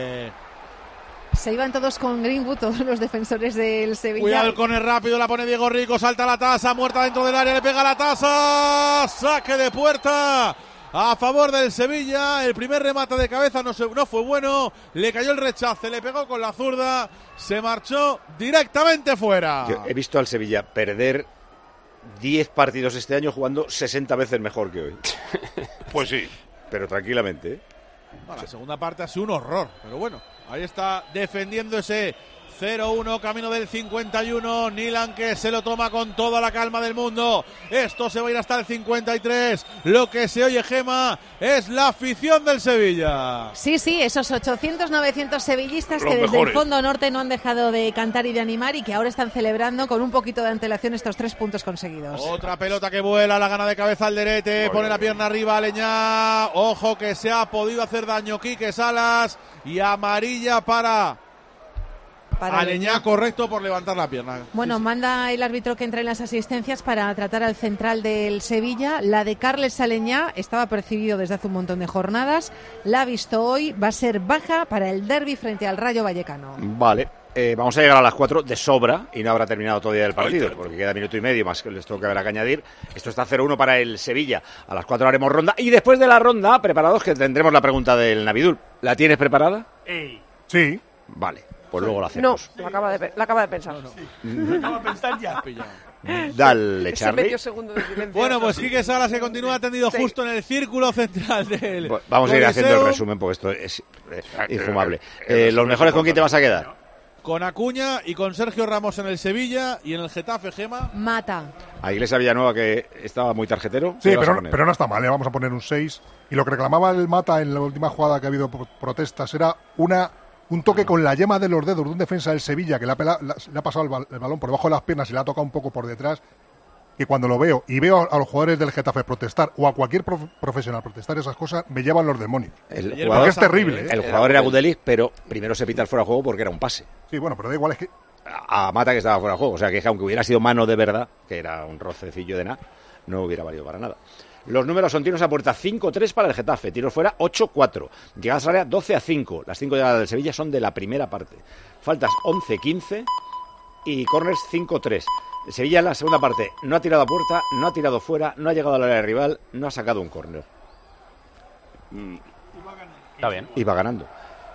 Se iban todos con Greenwood, todos los defensores del Sevilla. Cuidado el córner rápido, la pone Diego Rico, salta la tasa, muerta dentro del área, le pega la tasa, saque de puerta a favor del Sevilla. El primer remate de cabeza no, se, no fue bueno, le cayó el rechace, le pegó con la zurda, se marchó directamente fuera. Yo he visto al Sevilla perder diez partidos este año jugando sesenta veces mejor que hoy. Pues sí. Pero tranquilamente, ¿eh? No, la segunda parte ha sido un horror, pero bueno, ahí está defendiendo ese cero uno, camino del cincuenta y uno. Nilan, que se lo toma con toda la calma del mundo. Esto se va a ir hasta el cincuenta y tres. Lo que se oye, Gema, es la afición del Sevilla. Sí, sí, esos ochocientos, novecientos sevillistas Los que desde mejores. el fondo norte no han dejado de cantar y de animar y que ahora están celebrando con un poquito de antelación estos tres puntos conseguidos. Otra pelota que vuela, la gana de cabeza al derete, pone la pierna arriba a Aleñá. Ojo que se ha podido hacer daño Quique Salas. Y amarilla para... Para Aleñá, Aleñá. correcto, por levantar la pierna. Bueno, manda el árbitro que entre en las asistencias para tratar al central del Sevilla. La de Carles Aleñá estaba percibido desde hace un montón de jornadas. La ha visto hoy, va a ser baja para el derbi frente al Rayo Vallecano. Vale, eh, vamos a llegar a las cuatro de sobra y no habrá terminado todavía el partido, porque queda minuto y medio más que les tengo que habrá que añadir. Esto está cero uno para el Sevilla. A las cuatro haremos ronda y después de la ronda, preparados, que tendremos la pregunta del Navidul. ¿La tienes preparada? Sí. Vale, pues luego la hacemos. No, lo acaba de, pe- lo acaba de pensar. Acaba de pensar ya. Dale, Ese Charlie. medio segundo de silencio. Bueno, pues Quique Salas que continúa tendido justo en el círculo central del Pues vamos a ir haciendo el Coliseo. resumen porque esto es eh, infumable. Eh, ¿Los mejores con quién te vas a quedar? Con Acuña y con Sergio Ramos en el Sevilla y en el Getafe, Gema. Mata. A Iglesia Villanueva, que estaba muy tarjetero. Sí, ¿qué vas a pero, poner? pero no está mal, ¿eh? Vamos a poner un seis. Y lo que reclamaba el Mata en la última jugada que ha habido por protestas era una un toque con la yema de los dedos de un defensa del Sevilla que le ha, pela- la- le ha pasado el, bal- el balón por debajo de las piernas y le ha tocado un poco por detrás. Que cuando lo veo y veo a los jugadores del Getafe protestar o a cualquier prof- profesional protestar esas cosas, me llevan los demonios. El Porque jugador, es terrible, ¿eh? El jugador era Gudelis, pero primero se pita el fuera de juego porque era un pase. Sí, bueno, pero da igual, es que A Mata, que estaba fuera de juego. O sea, que aunque hubiera sido mano de verdad, que era un rocecillo de nada, no hubiera valido para nada. Los números son tiros a puerta cinco tres para el Getafe, tiros fuera ocho cuatro, llegadas al área doce a cinco. Las cinco llegadas del Sevilla son de la primera parte. Faltas once quince y corners cinco tres. El Sevilla en la segunda parte no ha tirado a puerta, no ha tirado fuera, no ha llegado al área rival, no ha sacado un córner. Está bien. Y va ganando.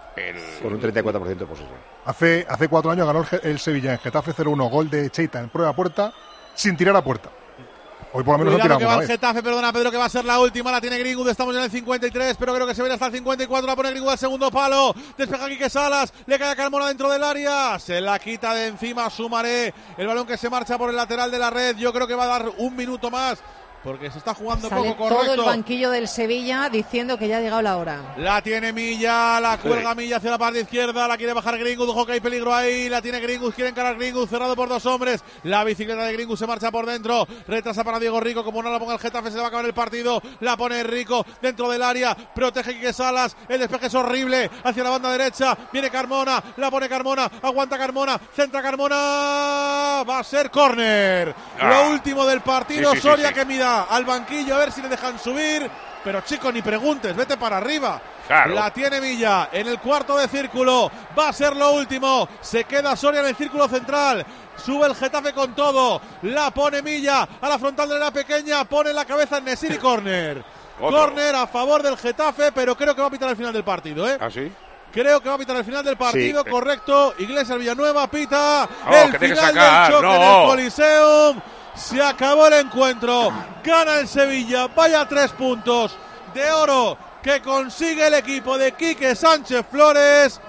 Con un treinta y cuatro por ciento de posesión. hace, hace cuatro años ganó el, Ge- el Sevilla en Getafe cero uno, gol de Cheita en prueba a puerta, sin tirar a puerta. Hoy por lo menos no Cuidado tiramos que va una el vez. Getafe, perdona Pedro, que va a ser la última, la tiene Greenwood, estamos ya en el cincuenta y tres, pero creo que se viene hasta el cincuenta y cuatro, la pone Greenwood al segundo palo, despeja Quique Salas, le cae a Carmona dentro del área, se la quita de encima Sumaré, el balón que se marcha por el lateral de la red, yo creo que va a dar un minuto más, porque se está jugando Sale poco, todo el correcto. banquillo del Sevilla diciendo que ya ha llegado la hora. La tiene Milla, la cuelga Milla hacia la parte izquierda, la quiere bajar Greenwood, ojo que hay peligro ahí, la tiene Greenwood, quiere encarar Greenwood, cerrado por dos hombres, la bicicleta de Greenwood se marcha por dentro, retrasa para Diego Rico, como no la ponga el Getafe se le va a acabar el partido, la pone Rico dentro del área, protege Quique Salas, el despeje es horrible, hacia la banda derecha, viene Carmona, la pone Carmona, aguanta Carmona, centra Carmona, va a ser córner, Ah. lo último del partido, Sí, sí, sí, Soria sí. que mira al banquillo a ver si le dejan subir, pero chico, ni preguntes, vete para arriba. Claro. La tiene Villa en el cuarto de círculo, va a ser lo último, se queda Soria en el círculo central, sube el Getafe con todo, la pone Milla a la frontal de la pequeña, pone la cabeza en Nesiri, córner. Otro. Córner a favor del Getafe, pero creo que va a pitar al final del partido, ¿eh? ¿Ah, sí? Creo que va a pitar al final del partido, Sí. correcto. Iglesias Villanueva pita Oh, el que tiene que final sacar, del choque no. en el Coliseum. Se acabó el encuentro. Gana el Sevilla. Vaya tres puntos de oro que consigue el equipo de Quique Sánchez Flores.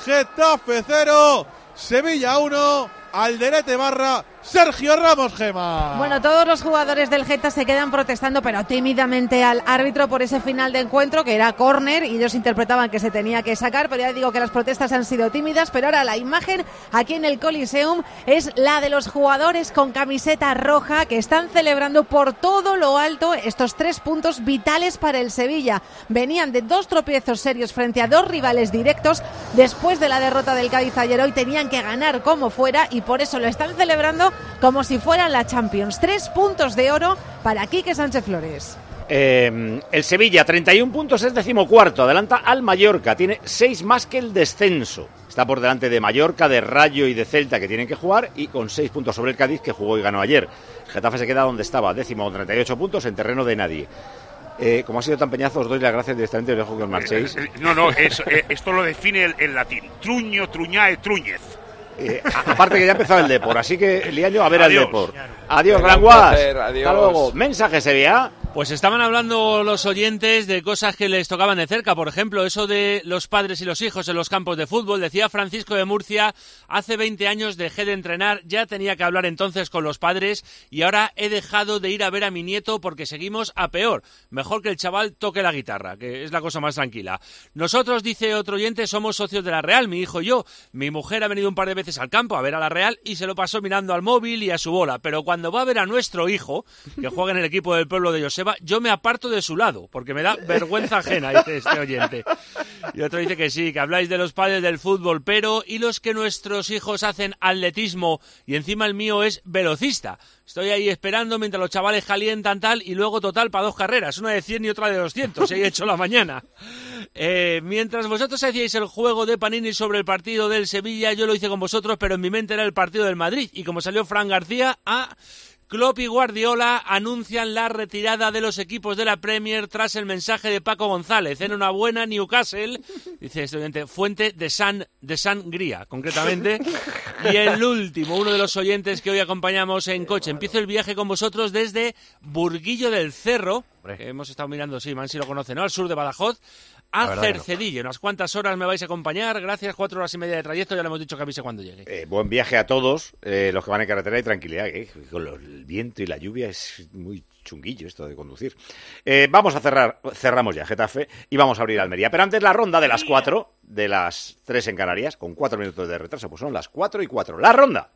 Getafe cero, Sevilla uno. Alderete barra Sergio Ramos, Gema. Bueno, todos los jugadores del Geta se quedan protestando, pero tímidamente al árbitro por ese final de encuentro, que era córner, y ellos interpretaban que se tenía que sacar, pero ya digo que las protestas han sido tímidas, pero ahora la imagen aquí en el Coliseum es la de los jugadores con camiseta roja que están celebrando por todo lo alto estos tres puntos vitales para el Sevilla. Venían de dos tropiezos serios frente a dos rivales directos después de la derrota del Cádiz ayer. Hoy tenían que ganar como fuera y por eso lo están celebrando como si fueran la Champions. Tres puntos de oro para Quique Sánchez Flores. Eh, el Sevilla, treinta y un puntos, es decimocuarto. Adelanta al Mallorca. Tiene seis más que el descenso. Está por delante de Mallorca, de Rayo y de Celta, que tienen que jugar. Y con seis puntos sobre el Cádiz, que jugó y ganó ayer. El Getafe se queda donde estaba, décimo con treinta y ocho puntos, en terreno de nadie. Eh, como ha sido tan peñazo, os doy las gracias directamente y os dejo que os marchéis. Eh, eh, No, no, es- eh, esto lo define el, el latín. Truño, truñae, truñez. Eh, a- aparte que ya ha empezado el Depor, así que Liaño, a ver Adiós. al Depor. Adiós, Venga, Gran un Guas. placer, adiós. Hasta luego. Mensaje, Sevilla. Pues estaban hablando los oyentes de cosas que les tocaban de cerca, por ejemplo, eso de los padres y los hijos en los campos de fútbol. Decía Francisco de Murcia, hace veinte años dejé de entrenar, ya tenía que hablar entonces con los padres y ahora he dejado de ir a ver a mi nieto porque seguimos a peor. Mejor que el chaval toque la guitarra, que es la cosa más tranquila. Nosotros, dice otro oyente, somos socios de la Real, mi hijo y yo. Mi mujer ha venido un par de veces al campo a ver a la Real y se lo pasó mirando al móvil y a su bola, pero cuando va a ver a nuestro hijo, que juega en el equipo del pueblo de Joseba, yo me aparto de su lado, porque me da vergüenza ajena, dice este oyente. Y otro dice que sí, que habláis de los padres del fútbol, pero ¿y los que nuestros hijos hacen atletismo y encima el mío es velocista? Estoy ahí esperando mientras los chavales calientan tal y luego total para dos carreras, una de cien y otra de doscientos, he hecho la mañana. Eh, mientras vosotros hacíais el juego de Panini sobre el partido del Sevilla, yo lo hice con vosotros, pero en mi mente era el partido del Madrid. Y como salió Fran García, a... Klopp y Guardiola anuncian la retirada de los equipos de la Premier tras el mensaje de Paco González. Enhorabuena, Newcastle, dice este oyente, fuente de San, de Sangría, concretamente. Y el último, uno de los oyentes que hoy acompañamos en coche. Empiezo el viaje con vosotros desde Burguillo del Cerro, que hemos estado mirando, sí, Mansi lo conoce, ¿no? Al sur de Badajoz, a Cercedilla. Unas cuantas horas me vais a acompañar, gracias, cuatro horas y media de trayecto, ya le hemos dicho que avise cuando llegue. Eh, buen viaje a todos, eh, los que van en carretera, y tranquilidad, eh, con los, el viento y la lluvia es muy chunguillo esto de conducir. Eh, vamos a cerrar, cerramos ya Getafe y vamos a abrir Almería, pero antes la ronda de las cuatro, de las tres en Canarias, con cuatro minutos de retraso, pues son las cuatro y cuatro. La ronda.